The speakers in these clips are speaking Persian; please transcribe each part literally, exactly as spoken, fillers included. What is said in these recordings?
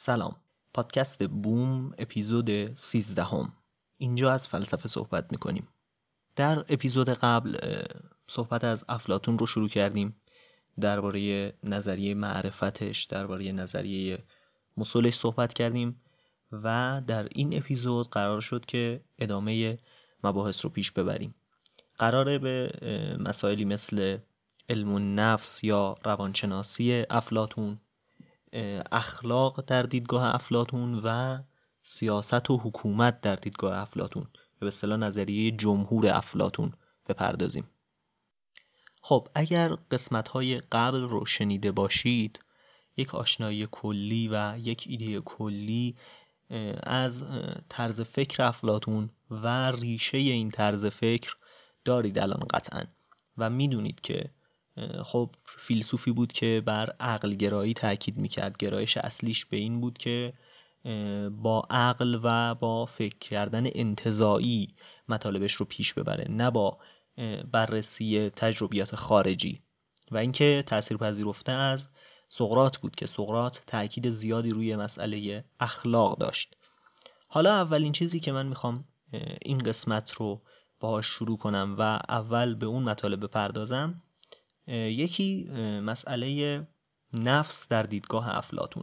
سلام، پادکست بوم اپیزود سیزدهم. اینجا از فلسفه صحبت میکنیم. در اپیزود قبل صحبت از افلاطون رو شروع کردیم، درباره نظریه معرفتش، درباره نظریه مسلش صحبت کردیم و در این اپیزود قرار شد که ادامه مباحث رو پیش ببریم. قراره به مسائلی مثل علم النفس یا روانشناسی افلاطون، اخلاق در دیدگاه افلاطون و سیاست و حکومت در دیدگاه افلاطون یا به اصطلاح نظریه جمهور افلاطون بپردازیم. خب اگر قسمت‌های قبل رو شنیده باشید، یک آشنایی کلی و یک ایده کلی از طرز فکر افلاطون و ریشه این طرز فکر دارید الان قطعاً و میدونید که خب فیلسوفی بود که بر عقل گرایی تاکید میکرد. گرایش اصلیش به این بود که با عقل و با فکر کردن انتزاعی مطالبش رو پیش ببره، نه با بررسی تجربیات خارجی. و اینکه تأثیر پذیرفته از سقراط بود که سقراط تاکید زیادی روی مسئله اخلاق داشت. حالا اولین چیزی که من میخوام این قسمت رو باهاش شروع کنم و اول به اون مطالب بپردازم، یکی مسئله نفس در دیدگاه افلاطون.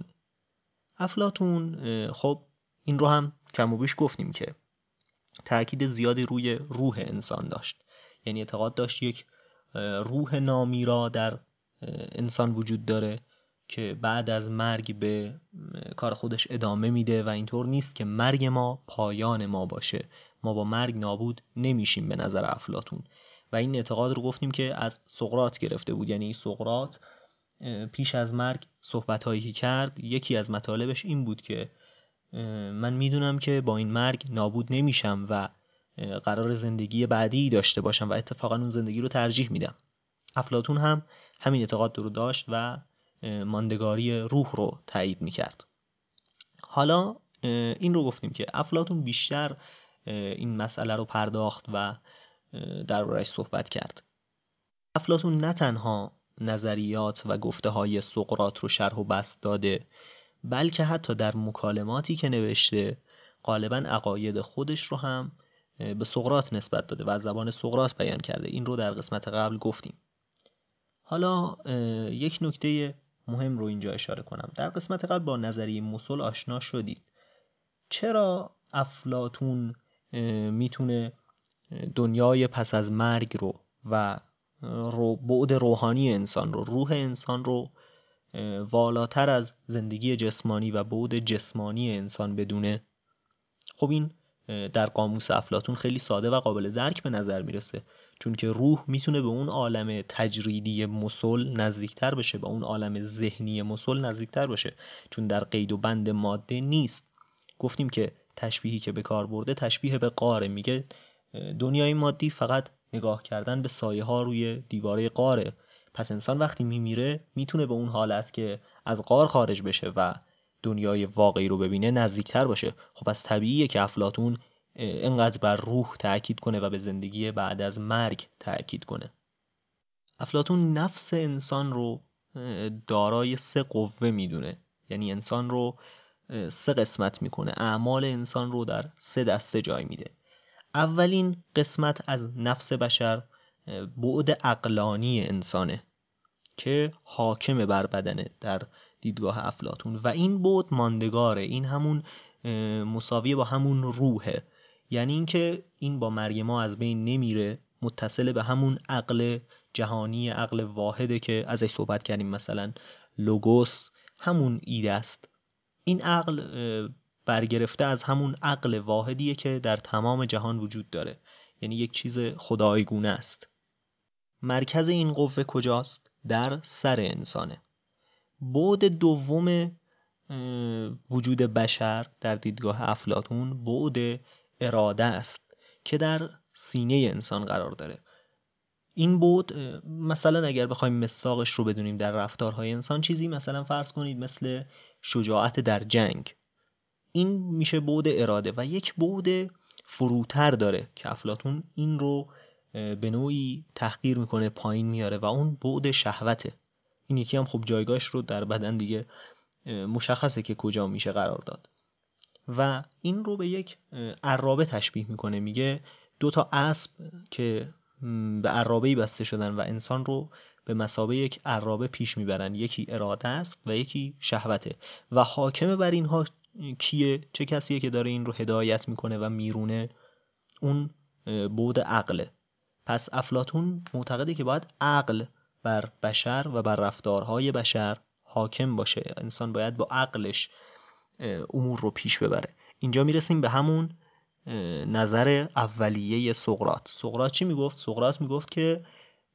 افلاطون خب این رو هم کم و بیش گفتیم که تأکید زیادی روی روح انسان داشت، یعنی اعتقاد داشت یک روح نامیرا در انسان وجود داره که بعد از مرگ به کار خودش ادامه میده و اینطور نیست که مرگ ما پایان ما باشه، ما با مرگ نابود نمیشیم به نظر افلاطون. و این اعتقاد رو گفتیم که از سقراط گرفته بود، یعنی سقراط پیش از مرگ صحبت‌هایی که کرد یکی از مطالبش این بود که من میدونم که با این مرگ نابود نمیشم و قرار زندگی بعدی داشته باشم و اتفاقا اون زندگی رو ترجیح میدم. افلاطون هم همین اعتقاد رو داشت و ماندگاری روح رو تایید میکرد. حالا این رو گفتیم که افلاطون بیشتر این مسئله رو پرداخت و درباره‌اش صحبت کرد. افلاطون نه تنها نظریات و گفته‌های سقراط رو شرح و بسط داده، بلکه حتی در مکالماتی که نوشته غالباً عقاید خودش رو هم به سقراط نسبت داده و از زبان سقراط بیان کرده. این رو در قسمت قبل گفتیم. حالا یک نکته مهم رو اینجا اشاره کنم. در قسمت قبل با نظریه مسل آشنا شدید. چرا افلاطون میتونه دنیای پس از مرگ رو و رو بعد روحانی انسان رو، روح انسان رو والاتر از زندگی جسمانی و بعد جسمانی انسان بدونه؟ خب این در قاموس افلاطون خیلی ساده و قابل درک به نظر میرسه، چون که روح میتونه به اون عالم تجریدی مسل نزدیکتر بشه، به اون عالم ذهنی مسل نزدیکتر بشه، چون در قید و بند ماده نیست. گفتیم که تشبیهی که به کار برده تشبیه به غاره، میگه دنیای مادی فقط نگاه کردن به سایه ها روی دیواره غاره، پس انسان وقتی میمیره میتونه به اون حالت که از غار خارج بشه و دنیای واقعی رو ببینه نزدیکتر باشه. خب از طبیعیه که افلاطون اینقدر بر روح تأکید کنه و به زندگی بعد از مرگ تأکید کنه. افلاطون نفس انسان رو دارای سه قوه میدونه، یعنی انسان رو سه قسمت میکنه، اعمال انسان رو در سه دسته جای میده. اولین قسمت از نفس بشر بعد عقلانی انسانه که حاکم بر بدنه در دیدگاه افلاطون و این بعد ماندگاره. این همون مساویه با همون روحه، یعنی اینکه این با مرگ ما از بین نمیره، متصل به همون عقل جهانی، عقل واحده که ازش صحبت کردیم، مثلا لوگوس همون ایده است. این عقل برگرفته از همون عقل واحدیه که در تمام جهان وجود داره، یعنی یک چیز خدایگونه است. مرکز این قوه کجاست؟ در سر انسانه. بعد دوم وجود بشر در دیدگاه افلاطون بعد اراده است که در سینه انسان قرار داره. این بعد مثلا اگر بخوایم مصداقش رو بدونیم در رفتارهای انسان، چیزی مثلا فرض کنید مثل شجاعت در جنگ، این میشه بعد اراده. و یک بعد فروتر داره که افلاطون این رو به نوعی تحقیر میکنه، پایین میاره و اون بعد شهوته. این یکی هم خب جایگاهش رو در بدن دیگه مشخصه که کجا میشه قرار داد و این رو به یک عرابه تشبیه میکنه. میگه دو تا اسب که به عرابه‌ای بسته شدن و انسان رو به مثابه یک عرابه پیش میبرن، یکی اراده است و یکی شهوته و حاکم بر اینها کیه؟ چه کسیه که داره این رو هدایت میکنه و میرونه؟ اون بعد عقله. پس افلاطون معتقده که باید عقل بر بشر و بر رفتارهای بشر حاکم باشه، انسان باید با عقلش امور رو پیش ببره. اینجا میرسیم به همون نظر اولیه سقراط. سقراط چی میگفت؟ سقراط میگفت که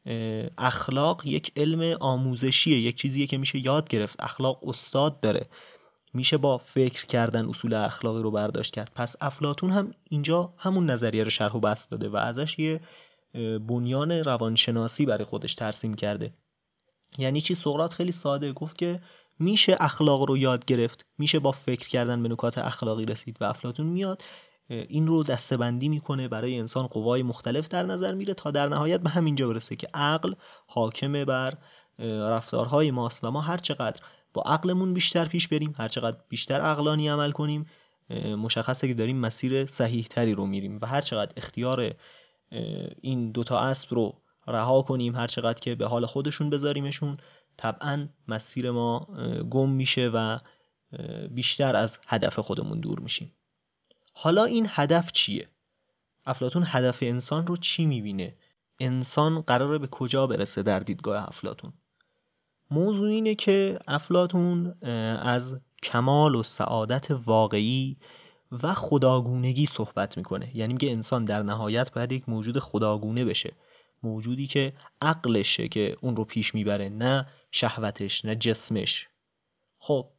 اخلاق یک علم آموزشیه، یک چیزیه که میشه یاد گرفت. اخلاق استاد داره، میشه با فکر کردن اصول اخلاقی رو برداشت کرد. پس افلاطون هم اینجا همون نظریه رو شرح و بسط داده و ازش یه بنیان روانشناسی برای خودش ترسیم کرده. یعنی چی؟ سقراط خیلی ساده گفت که میشه اخلاق رو یاد گرفت، میشه با فکر کردن به نکات اخلاقی رسید و افلاطون میاد این رو دسته‌بندی میکنه، برای انسان قوای مختلف در نظر میره تا در نهایت به همینجا برسه که عقل حاکم بر رفتارهای ماست و ما هر چقدر با عقلمون بیشتر پیش بریم، هر چقدر بیشتر عقلانی عمل کنیم، مشخصه که داریم مسیر صحیح تری رو میریم و هر چقدر اختیار این دوتا اسب رو رها کنیم، هر چقدر که به حال خودشون بذاریمشون، طبعا مسیر ما گم میشه و بیشتر از هدف خودمون دور میشیم. حالا این هدف چیه؟ افلاطون هدف انسان رو چی میبینه؟ انسان قراره به کجا برسه در دیدگاه افلاطون؟ موضوع اینه که افلاطون از کمال و سعادت واقعی و خداگونگی صحبت میکنه. یعنی میگه انسان در نهایت باید یک موجود خداگونه بشه، موجودی که عقلشه که اون رو پیش میبره، نه شهوتش، نه جسمش. خب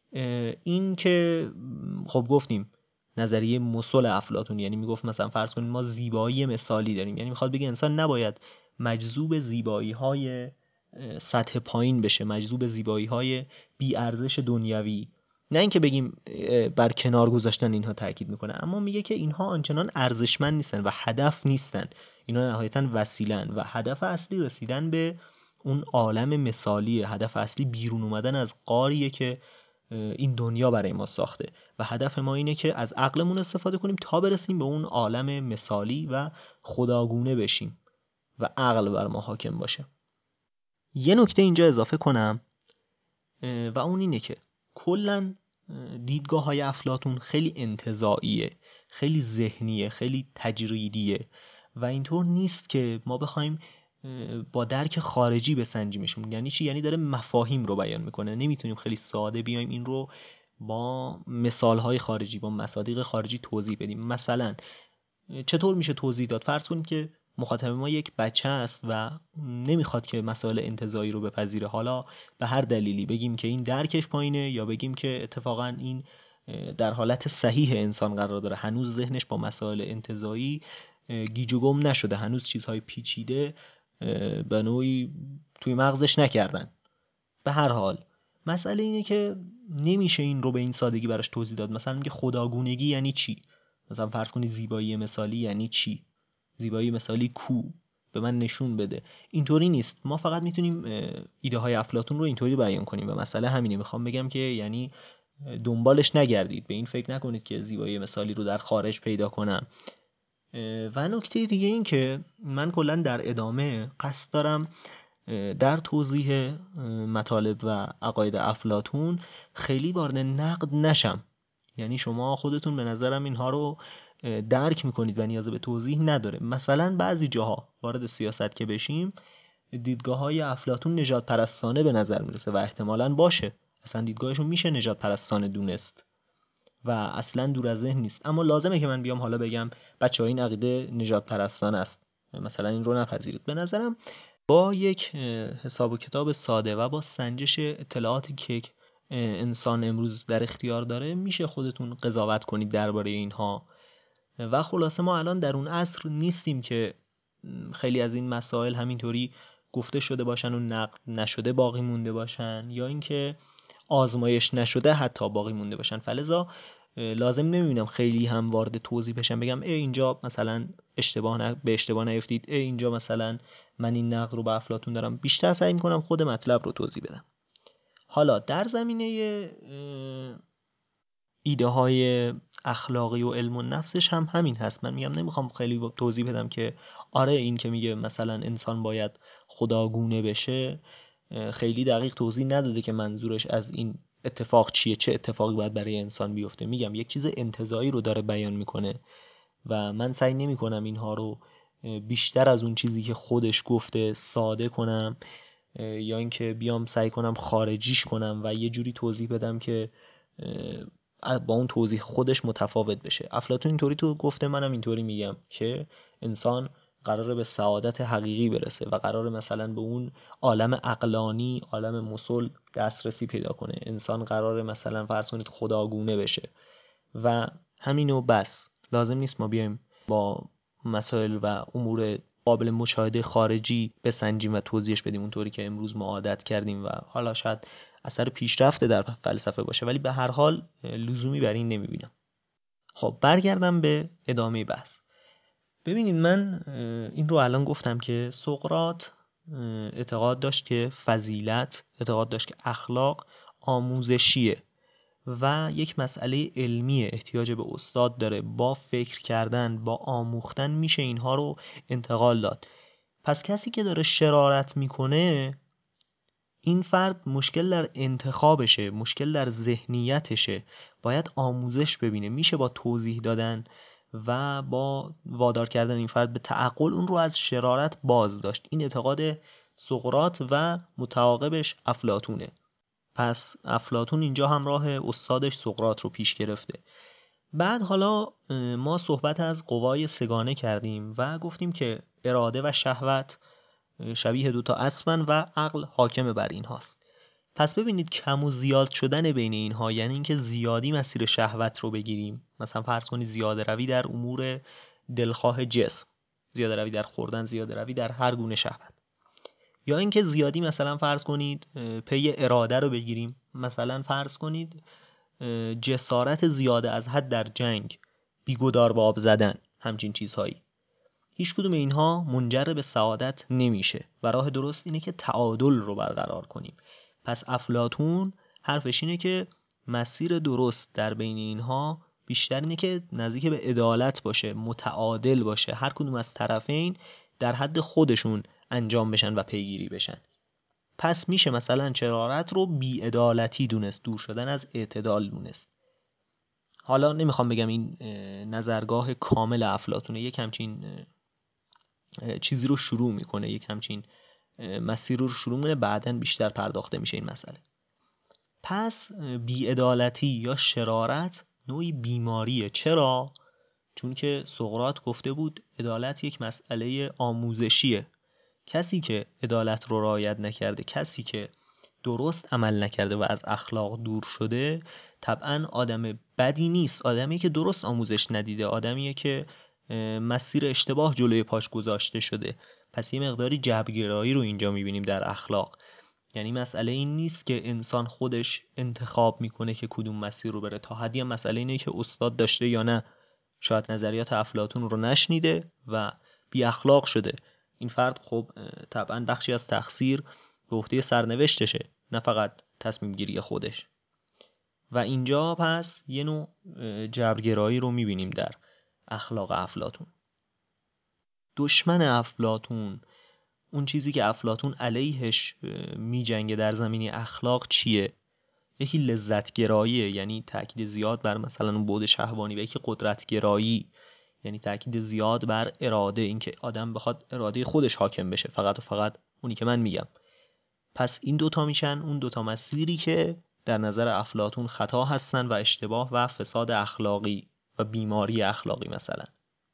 این که خب گفتیم نظریه مسل افلاطون، یعنی میگفت مثلا فرض کنید ما زیبایی مثالی داریم، یعنی میخواد بگه انسان نباید مجذوب زیبایی های سطح پایین بشه، مجذوب زیبایی های بی ارزش دنیوی. نه اینکه بگیم بر کنار گذاشتن اینها تاکید میکنه، اما میگه که اینها آنچنان ارزشمند نیستن و هدف نیستن، اینا نهایتاً وسیله‌اند و هدف اصلی رسیدن به اون عالم مثالی، هدف اصلی بیرون اومدن از غاریه که این دنیا برای ما ساخته و هدف ما اینه که از عقلمون استفاده کنیم تا برسیم به اون عالم مثالی و خداگونه بشیم و عقل بر ما حاکم باشه. یه نکته اینجا اضافه کنم و اون اینه که کلاً دیدگاه های افلاطون خیلی انتزاعیه، خیلی ذهنیه، خیلی تجریدیه و اینطور نیست که ما بخوایم با درک خارجی بسنجیمشون. یعنی چی؟ یعنی داره مفاهیم رو بیان میکنه، نمیتونیم خیلی ساده بیایم این رو با مثالهای خارجی، با مصادیق خارجی توضیح بدیم. مثلا چطور میشه توضیح داد؟ فرض کنید که مخاطب ما یک بچه است و نمیخواد که مسائل انتزاعی رو بپذیره، حالا به هر دلیلی بگیم که این درکش پایینه یا بگیم که اتفاقا این در حالت صحیح انسان قرار داره، هنوز ذهنش با مسائل انتزاعی گیج و گم نشده، هنوز چیزهای پیچیده به نوعی توی مغزش نکردن. به هر حال مسئله اینه که نمیشه این رو به این سادگی براش توضیح داد. مثلا میگه خداگونگی یعنی چی؟ مثلا فرض کنید زیبایی مثالی یعنی چی؟ زیبایی مثالی کو؟ به من نشون بده. اینطوری نیست. ما فقط میتونیم ایده های افلاطون رو اینطوری بیان کنیم و مسئله همینه. میخوام بگم که یعنی دنبالش نگردید، به این فکر نکنید که زیبایی مثالی رو در خارج پیدا کنم. و نکته دیگه این که من کلا در ادامه قصد دارم در توضیح مطالب و عقاید افلاطون خیلی وارد نقد نشم. یعنی شما خودتون به نظرم اینها رو درک میکنید و نیاز به توضیح نداره. مثلا بعضی جاها وارد سیاست که بشیم دیدگاه های افلاطون نژاد پرستانه به نظر میرسه و احتمالاً باشه، اصلا دیدگاهشون میشه نژاد پرستانه دونست و اصلا دور از ذهن نیست. اما لازمه که من بیام حالا بگم بچه‌ها این عقیده نژاد پرستانه است، مثلا این رو نپذیرید. به نظرم با یک حساب و کتاب ساده و با سنجش اطلاعاتی که انسان امروز در اختیار داره میشه خودتون قضاوت کنید درباره اینها. و خلاصه ما الان در اون عصر نیستیم که خیلی از این مسائل همینطوری گفته شده باشن و نقد نشده باقی مونده باشن، یا اینکه آزمایش نشده حتی باقی مونده باشن. فلذا لازم نمیبینم خیلی هم وارد توضیح بشم بگم ای اینجا مثلا اشتباه نه به اشتباه نیفتید، ای اینجا مثلا من این نقد رو به افلاطون دارم. بیشتر سعی میکنم خود مطلب رو توضیح بدم. حالا در زمینه ایده های اخلاقی و علم و نفسش هم همین هست. من میگم نمیخوام خیلی توضیح بدم که آره این که میگه مثلا انسان باید خداگونه بشه خیلی دقیق توضیح نداده که منظورش از این اتفاق چیه، چه اتفاقی باید برای انسان بیفته. میگم یک چیز انتزاعی رو داره بیان میکنه و من سعی نمیکنم اینها رو بیشتر از اون چیزی که خودش گفته ساده کنم یا اینکه بیام سعی کنم خارجیش کنم و یه جوری توضیح بدم که با اون توضیح خودش متفاوت بشه. افلاطون اینطوری تو گفته، منم اینطوری میگم که انسان قراره به سعادت حقیقی برسه و قراره مثلا به اون عالم عقلانی، عالم مسل دسترسی پیدا کنه. انسان قراره مثلا فرض کنید خداگونه بشه و همینو بس. لازم نیست ما بیایم با مسائل و امور قابل مشاهده خارجی بسنجیم و توضیحش بدیم اونطوری که امروز ما عادت کردیم و حالا شاید اثر پیشرفته در فلسفه باشه، ولی به هر حال لزومی بر این نمیبینم. خب برگردم به ادامه بحث. ببینید من این رو الان گفتم که سقراط اعتقاد داشت که فضیلت، اعتقاد داشت که اخلاق آموزشیه و یک مسئله علمیه، احتیاج به استاد داره. با فکر کردن، با آموختن میشه اینها رو انتقال داد. پس کسی که داره شرارت میکنه، این فرد مشکل در انتخابشه، مشکل در ذهنیتشه، باید آموزش ببینه. میشه با توضیح دادن و با وادار کردن این فرد به تعقل اون رو از شرارت باز داشت. این اعتقاد سقراط و متعاقبش افلاطونه. پس افلاطون اینجا هم راه استادش سقراط رو پیش گرفته. بعد حالا ما صحبت از قوای سگانه کردیم و گفتیم که اراده و شهوت شبیه دوتا اسبن و عقل حاکم بر این هاست. پس ببینید کم و زیاد شدن بین اینها، یعنی اینکه زیادی مسیر شهوت رو بگیریم، مثلا فرض کنید زیاده روی در امور دلخواه جسم، زیاده روی در خوردن، زیاده روی در هر گونه شهوت، یا اینکه زیادی مثلا فرض کنید پی اراده رو بگیریم، مثلا فرض کنید جسارت زیاده از حد در جنگ، بیگدار به آب زدن، همچین چیزهایی. هیچ کدوم اینها منجر به سعادت نمیشه و راه درست اینه که تعادل رو برقرار کنیم. پس افلاطون حرفش اینه که مسیر درست در بین اینها بیشتر اینه که نزدیک به عدالت باشه، متعادل باشه، هر کدوم از طرفین در حد خودشون انجام بشن و پیگیری بشن. پس میشه مثلا شرارت رو بی‌عدالتی دونست، دور شدن از اعتدال دونست. حالا نمیخوام بگم این نظرگاه کامل افلاطونه، یک همچین چیزی رو شروع میکنه، یک همچین مسیر رو شروع میکنه، بعدن بیشتر پرداخته میشه این مسئله. پس بی‌عدالتی یا شرارت نوعی بیماریه. چرا؟ چون که سقراط گفته بود عدالت یک مسئله آموزشیه. کسی که عدالت رو رعایت نکرده، کسی که درست عمل نکرده و از اخلاق دور شده، طبعا آدم بدی نیست، آدمیه که درست آموزش ندیده، آدمیه که مسیر اشتباه جلوی پاش گذاشته شده. پس یه مقداری جبرگرایی رو اینجا میبینیم در اخلاق. یعنی مسئله این نیست که انسان خودش انتخاب میکنه که کدوم مسیر رو بره، تا حدی هم مسئله اینه که استاد داشته یا نه. شاید نظریات افلاطون رو نشنیده و بی اخلاق شده. این فرد خب طبعا بخشی از تقصیر به عهده سرنوشتشه، نه فقط تصمیم گیری خودش. و اینجا پس یه نوع جبرگرایی رو میبینیم در اخلاق افلاطون. دشمن افلاطون، اون چیزی که افلاطون علیهش میجنگه در زمینه اخلاق چیه؟ یکی لذتگراییه، یعنی تاکید زیاد بر مثلا اون بعد شهوانی، و یکی قدرتگرایی، یعنی تاکید زیاد بر اراده، اینکه آدم بخواد اراده خودش حاکم بشه، فقط و فقط اونی که من میگم. پس این دوتا میشن اون دوتا مسیری که در نظر افلاطون خطا هستن و اشتباه و فساد اخلاقی و بیماری اخلاقی مثلا.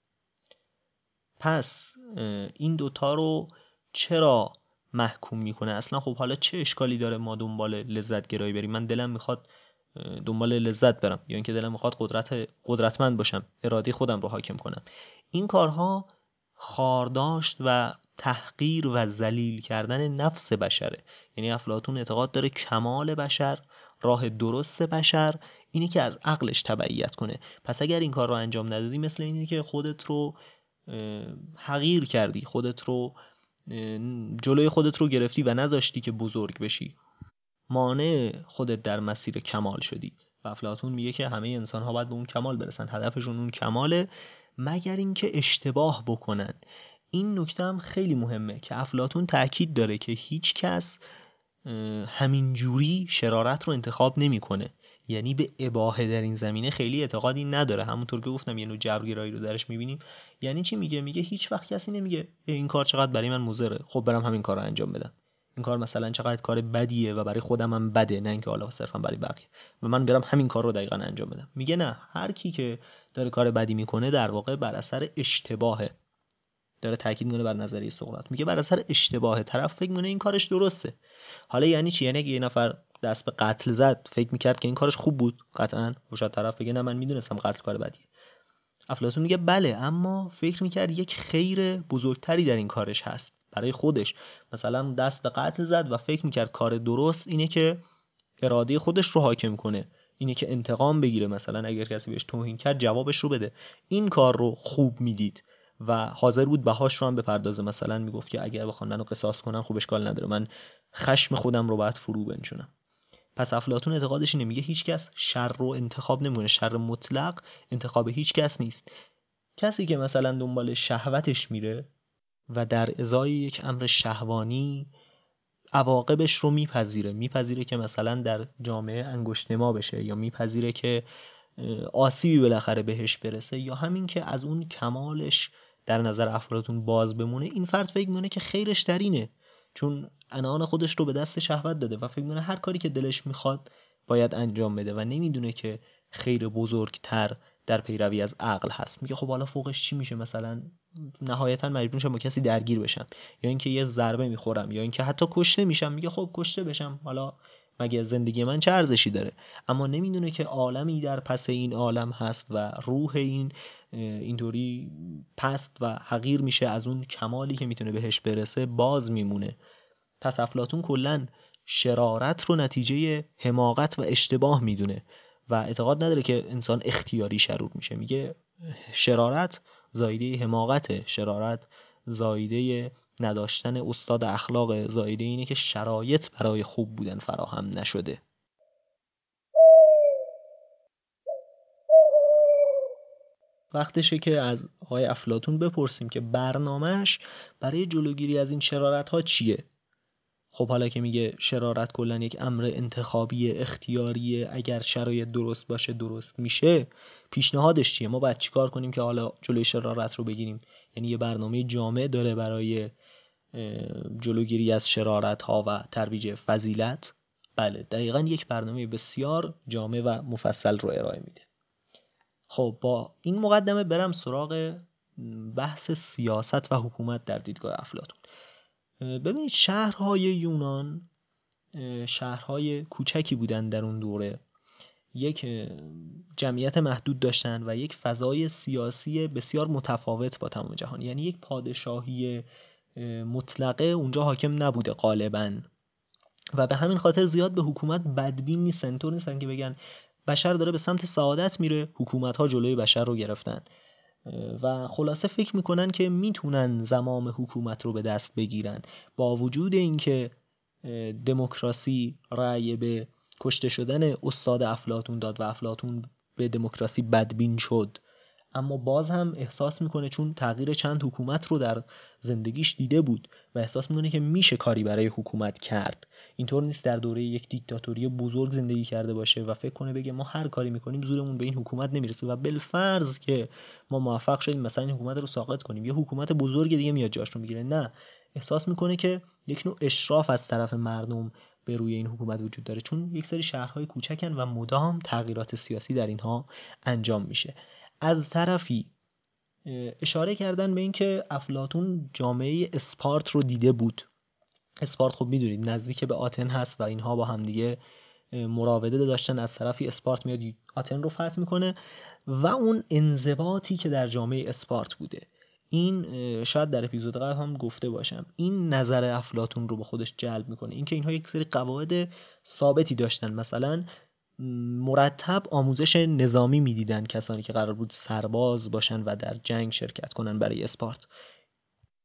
پس این دوتا رو چرا محکوم میکنه اصلا؟ خب حالا چه اشکالی داره ما دنبال لذت گرایی بریم؟ من دلم میخواد دنبال لذت برم، یا اینکه دلم میخواد قدرت قدرتمند باشم، اراده خودم رو حاکم کنم. این کارها خارداشت و تحقیر و ذلیل کردن نفس بشره. یعنی افلاطون اعتقاد داره کمال بشر، راه درست بشر اینه که از عقلش تبعیت کنه. پس اگر این کار رو انجام ندادی، مثل اینه که خودت رو حقیر کردی، خودت رو جلوی خودت رو گرفتی و نذاشتی که بزرگ بشی. مانع خودت در مسیر کمال شدی. و افلاطون میگه که همه انسان ها باید به اون کمال برسن، هدفشون اون کماله مگر اینکه اشتباه بکنن. این نکته هم خیلی مهمه که افلاطون تاکید داره که هیچ کس همینجوری شرارت رو انتخاب نمیکنه، یعنی به اباحه در این زمینه خیلی اعتقادی نداره. همونطور که گفتم یه نوع جبرگرایی رو درش میبینیم. یعنی چی میگه؟ میگه هیچ وقت کسی نمیگه این کار چقدر برای من مضره، خب برم همین کار رو انجام بدم. این کار مثلا چقدر کار بدیه و برای خودم هم بده، نه اینکه حالا صرفا برای بقیه، و من برم همین کار رو دقیقاً انجام بدم. میگه نه، هر کی که داره کار بدی میکنه در واقع بر اثر اشتباهه. داره تاکید میکنه بر نظریه سقراط. میگه بر اثر اشتباه طرف فکر میکنه این کارش درسته. حالا یعنی چی؟ یعنی اگه یه نفر دست به قتل زد فکر میکرد که این کارش خوب بود، قطعاً شاید طرف بگه نه من میدونستم قتل کار بدیه. افلاطون میگه بله، اما فکر میکرد یک خیر بزرگتری در این کارش هست برای خودش. مثلا دست به قتل زد و فکر میکرد کار درست اینه که اراده خودش رو حاکم کنه، اینه که انتقام بگیره، مثلا اگر کسی بهش توهین کرد جوابش رو بده. این کار رو خوب میدید و حاضر بود بهاش رو هم بپردازه. مثلا میگفت که اگر بخوان منو قصاص کنن خوب اشکال نداره، من خشم خودم رو باید فرو بنشونم. پس افلاطون اعتقادش اینه، میگه هیچ کس شر رو انتخاب نمیکنه، شر مطلق انتخاب هیچ کس نیست. کسی که مثلا دنبال شهوتش میره و در ازای یک امر شهوانی عواقبش رو میپذیره، میپذیره که مثلا در جامعه انگشت‌نما بشه، یا میپذیره که آسیبی بالاخره بهش برسه، یا همین که از اون کمالش در نظر افلاطون باز بمونه، این فرد فکر میکنه که خیرش در اینه، چون عنان خودش رو به دست شهوت داده و فکر میکنه هر کاری که دلش میخواد باید انجام بده و نمیدونه که خیر بزرگتر در پیروی از عقل هست. میگه خب حالا فوقش چی میشه؟ مثلا نهایتا مجبور میشم با کسی درگیر بشم، یا اینکه یه ضربه میخورم، یا اینکه حتی کشته میشم. میگه خب کشته بشم، حالا مگه زندگی من چه ارزشی داره؟ اما نمیدونه که عالمی در پس این عالم هست و روح این اینطوری پست و حقیر میشه، از اون کمالی که میتونه بهش برسه باز میمونه. پس افلاطون کلن شرارت رو نتیجه حماقت و اشتباه میدونه و اعتقاد نداره که انسان اختیاری شرور میشه. میگه شرارت زایده حماقته، شرارت زایده نداشتن استاد اخلاق، زایده اینه که شرایط برای خوب بودن فراهم نشده. وقتشه که از آقای افلاطون بپرسیم که برنامه‌اش برای جلوگیری از این شرارت ها چیه؟ خب حالا که میگه شرارت کلن یک امر انتخابی اختیاریه، اگر شرایط درست باشه درست میشه، پیشنهادش چیه؟ ما باید چیکار کنیم که حالا جلوی شرارت رو بگیریم؟ یعنی یه برنامه جامع داره برای جلوگیری از شرارت ها و ترویج فضیلت؟ بله، دقیقاً یک برنامه بسیار جامع و مفصل رو ارائه میده. خب با این مقدمه برم سراغ بحث سیاست و حکومت در دیدگاه افلاطون. ببینید شهرهای یونان شهرهای کوچکی بودن در اون دوره، یک جمعیت محدود داشتن و یک فضای سیاسی بسیار متفاوت با تمام جهان. یعنی یک پادشاهی مطلقه اونجا حاکم نبوده غالباً و به همین خاطر زیاد به حکومت بدبین نیستن. اینطور نیستن که بگن بشر داره به سمت سعادت میره، حکومت‌ها جلوی بشر رو گرفتن و خلاصه فکر میکنن که میتونن زمام حکومت رو به دست بگیرن. با وجود اینکه دموکراسی رأی به کشته شدن استاد افلاطون داد و افلاطون به دموکراسی بدبین شد، اما باز هم احساس میکنه چون تغییر چند حکومت رو در زندگیش دیده بود و احساس میکنه که میشه کاری برای حکومت کرد. اینطور نیست در دوره یک دیکتاتوری بزرگ زندگی کرده باشه و فکر کنه بگه ما هر کاری میکنیم زورمون به این حکومت نمیرسه و بالفرض که ما موفق شدیم مثلا این حکومت رو ساقط کنیم، یه حکومت بزرگ دیگه میاد جاش رو میگیره. نه، احساس میکنه که یک نوع اشراف از طرف مردم به روی این حکومت وجود داره، چون یک سری شهرهای کوچکن و مدام تغییرات سیاسی در اینها انجام میشه. از طرفی اشاره کردن به این که افلاطون جامعه اسپارت رو دیده بود. اسپارت خب میدونید نزدیک به آتن هست و اینها با هم دیگه مراوده داشتن. از طرفی اسپارت میاد آتن رو فتح میکنه و اون انضباطی که در جامعه اسپارت بوده، این شاید در اپیزود قبل هم گفته باشم، این نظر افلاطون رو به خودش جلب میکنه. اینکه اینها یک سری قواعد ثابتی داشتن، مثلا مرتب آموزش نظامی میدیدن کسانی که قرار بود سرباز باشن و در جنگ شرکت کنن برای اسپارت.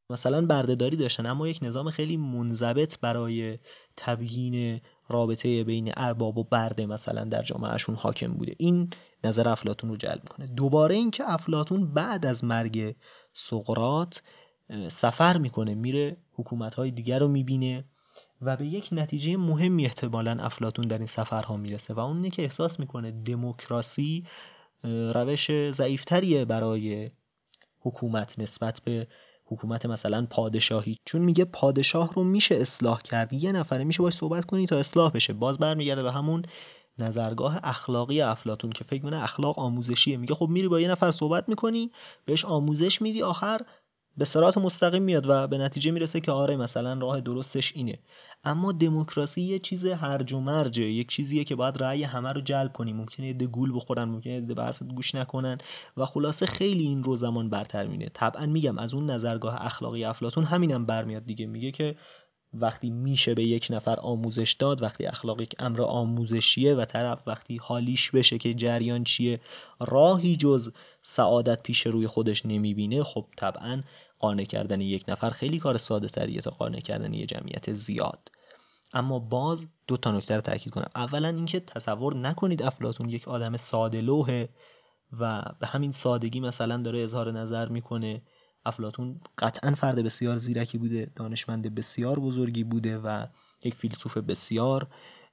مثلا بردهداری داشتن اما یک نظام خیلی منضبط برای تبیین رابطه بین ارباب و برده مثلا در جامعهشون حاکم بوده. این نظر افلاطون رو جلب میکنه. دوباره این که افلاطون بعد از مرگ سقراط سفر میکنه، میره حکومت‌های دیگر رو میبینه و به یک نتیجه مهمی احتمالاً افلاطون در این سفرها میرسه و اون اینه که احساس میکنه دموکراسی روش ضعیفتریه برای حکومت نسبت به حکومت مثلا پادشاهی، چون میگه پادشاه رو میشه اصلاح کرد، یه نفره میشه باش صحبت کنی تا اصلاح بشه. باز برمیگرده به همون نظرگاه اخلاقی افلاطون که فکر کنه اخلاق آموزشیه. میگه خب میری با یه نفر صحبت میکنی، بهش آموزش میدی، آخر به صراط مستقیم میاد و به نتیجه میرسه که آره مثلا راه درستش اینه. اما دموکراسی یه چیز هرج و مرجه، یک چیزیه که باید رأی همه رو جلب کنی. ممکنه یه گول بخورن، ممکنه یه حرفت گوش نکنن و خلاصه خیلی این رو زمان برتر مینه. طبعا میگم از اون نظرگاه اخلاقی افلاطون همینم برمیاد دیگه. میگه که وقتی میشه به یک نفر آموزش داد، وقتی اخلاق یک امر آموزشیه و طرف وقتی حالیش بشه که جریان چیه راهی جز سعادت پیش روی خودش نمیبینه، خب طبعا قانع کردن یک نفر خیلی کار ساده تریه تا قانع کردن یک جمعیت زیاد. اما باز دو تا نکته رو تاکید کنم. اولا اینکه تصور نکنید افلاطون یک آدم ساده لوحه و به همین سادگی مثلا داره اظهار نظر میکنه. افلاطون قطعا فرد بسیار زیرکی بوده، دانشمند بسیار بزرگی بوده و یک فیلسوف بسیار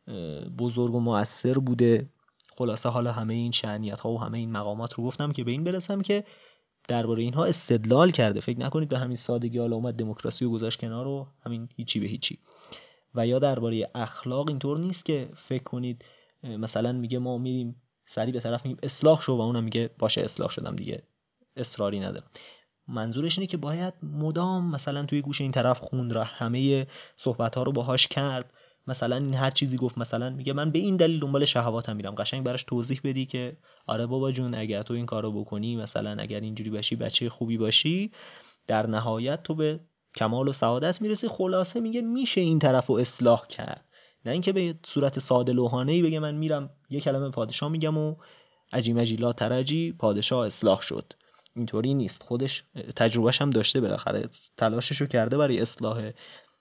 بزرگ و مؤثر بوده. خلاصه حالا همه این شأنیت ها و همه این مقامات رو گفتم که به این برسم که درباره اینها استدلال کرده. فکر نکنید به همین سادگی حالا اومد دموکراسی رو گذاشت کنار و همین هیچی به هیچی. و یا درباره اخلاق اینطور نیست که فکر کنید مثلا میگه ما میریم سری به طرف میگیم اصلاح شو و اونم میگه باشه اصلاح شدم دیگه اصراری ندارم. منظورش اینه که باید مدام مثلا توی گوش این طرف خوند را همه صحبت‌ها رو باهاش کرد. مثلا این هر چیزی گفت، مثلا میگه من به این دلیل دنبال شهواتم میرم، قشنگ براش توضیح بدی که آره بابا جون اگر تو این کارو بکنی، مثلا اگر اینجوری باشی، بچه خوبی باشی، در نهایت تو به کمال و سعادت میرسی. خلاصه میگه میشه این طرفو اصلاح کرد، نه اینکه به صورت ساده لوحانه‌ای بگه من میرم یه کلمه پادشاه میگم و عجی مجی لا ترجی پادشاه اصلاح شد. اینطوری نیست. خودش تجربهش هم داشته، بالاخره تلاششو کرده برای اصلاح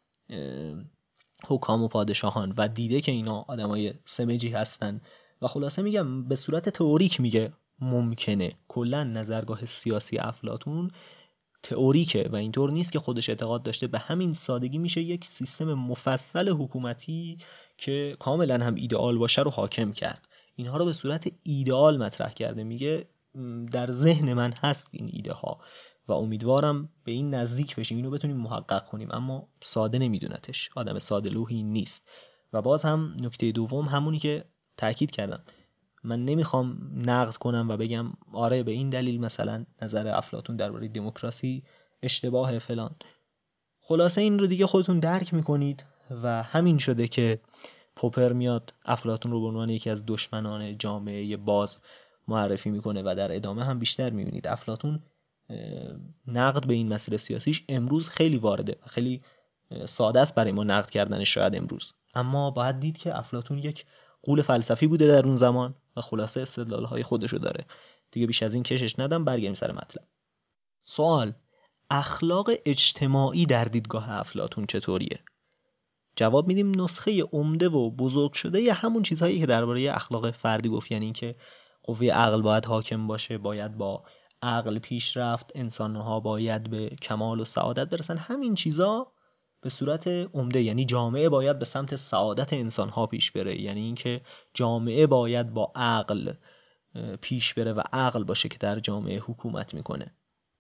حکام و پادشاهان و دیده که اینا آدمای سمجی هستن و خلاصه میگم به صورت تئوریک میگه ممکنه. کلا نظرگاه سیاسی افلاطون تئوریکه و اینطور نیست که خودش اعتقاد داشته به همین سادگی میشه یک سیستم مفصل حکومتی که کاملا هم ایدئال باشه رو حاکم کرد. اینها رو به صورت ایدئال مطرح کرده. میگه در ذهن من هست این ایده ها و امیدوارم به این نزدیک بشیم، اینو بتونیم محقق کنیم، اما ساده نمیدونتش، آدم ساده لوحی نیست. و باز هم نکته دوم همونی که تاکید کردم، من نمیخوام نقد کنم و بگم آره به این دلیل مثلا نظر افلاطون درباره دموکراسی اشتباه فلان. خلاصه این رو دیگه خودتون درک میکنید و همین شده که پوپر میاد افلاطون رو به عنوان یکی از دشمنان جامعه باز معرفی میکنه و در ادامه هم بیشتر میبینید افلاطون نقد به این مسیر سیاسیش امروز خیلی وارده و خیلی ساده است برای ما نقد کردنش شاید امروز، اما باید دید که افلاطون یک غول فلسفی بوده در اون زمان و خلاصه استدلال‌های خودشو داره. دیگه بیش از این کشش ندم، برگردیم سر مطلب. سوال: اخلاق اجتماعی در دیدگاه افلاطون چطوریه؟ جواب میدیم نسخه عمده و بزرگ شده ی همون چیزهایی که درباره اخلاق فردی گفت، یعنی اینکه قوه عقل باید حاکم باشه، باید با عقل پیش رفت، انسان‌ها باید به کمال و سعادت برسن. همین چیزا به صورت عمده، یعنی جامعه باید به سمت سعادت انسان‌ها پیش بره، یعنی اینکه جامعه باید با عقل پیش بره و عقل باشه که در جامعه حکومت میکنه.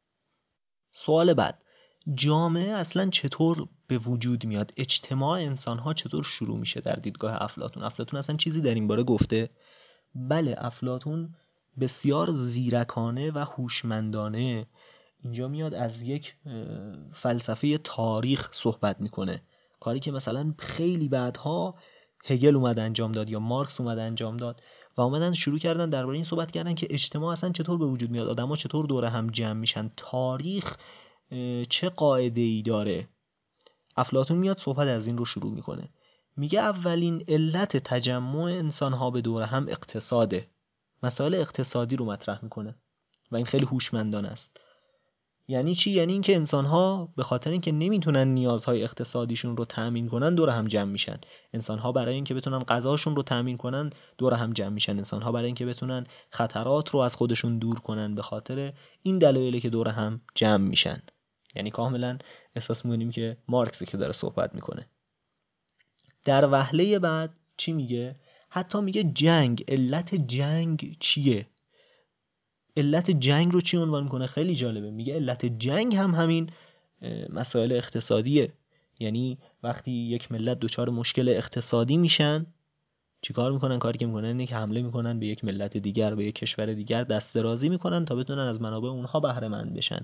سوال بعد: جامعه اصلا چطور به وجود میاد؟ اجتماع انسان‌ها چطور شروع میشه در دیدگاه افلاطون؟ افلاطون اصلا چیزی در این باره گفته؟ بله، افلاطون بسیار زیرکانه و هوشمندانه اینجا میاد از یک فلسفه تاریخ صحبت میکنه، کاری که مثلا خیلی بعدها هگل اومد انجام داد یا مارکس اومد انجام داد و اومدن شروع کردن درباره این صحبت کردن که اجتماع اصلا چطور به وجود میاد، آدم‌ها چطور دور هم جمع میشن، تاریخ چه قاعده‌ای داره. افلاطون میاد صحبت از این رو شروع میکنه، میگه اولین علت تجمع انسان‌ها به دور هم اقتصاده. مسائل اقتصادی رو مطرح میکنه و این خیلی هوشمندانه است. یعنی چی؟ یعنی اینکه انسان‌ها به خاطر اینکه نمیتونن نیازهای اقتصادیشون رو تأمین کنن دور هم جمع میشن. انسان‌ها برای اینکه بتونن غذاشون رو تأمین کنن دور هم جمع میشن. انسان‌ها برای اینکه بتونن خطرات رو از خودشون دور کنن به خاطر این دلایلی که دور هم جمع میشن. یعنی کاملا احساس می‌کنیم که مارکسی که داره صحبت میکنه. در وهله بعد چی میگه؟ حتی میگه جنگ، علت جنگ چیه؟ علت جنگ رو چی عنوان میکنه؟ خیلی جالبه. میگه علت جنگ هم همین مسائل اقتصادیه. یعنی وقتی یک ملت دچار مشکل اقتصادی میشن چیکار میکنن؟ کاری که میکنن اینه که حمله میکنن به یک ملت دیگر، به یک کشور دیگر، دست درازی میکنن تا بتونن از منابع اونها بهره مند بشن.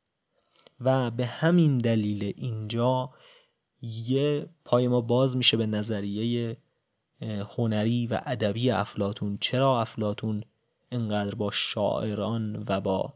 و به همین دلیل اینجا یه پای ما باز میشه به نظریه هنری و ادبی افلاطون. چرا افلاطون اینقدر با شاعران و با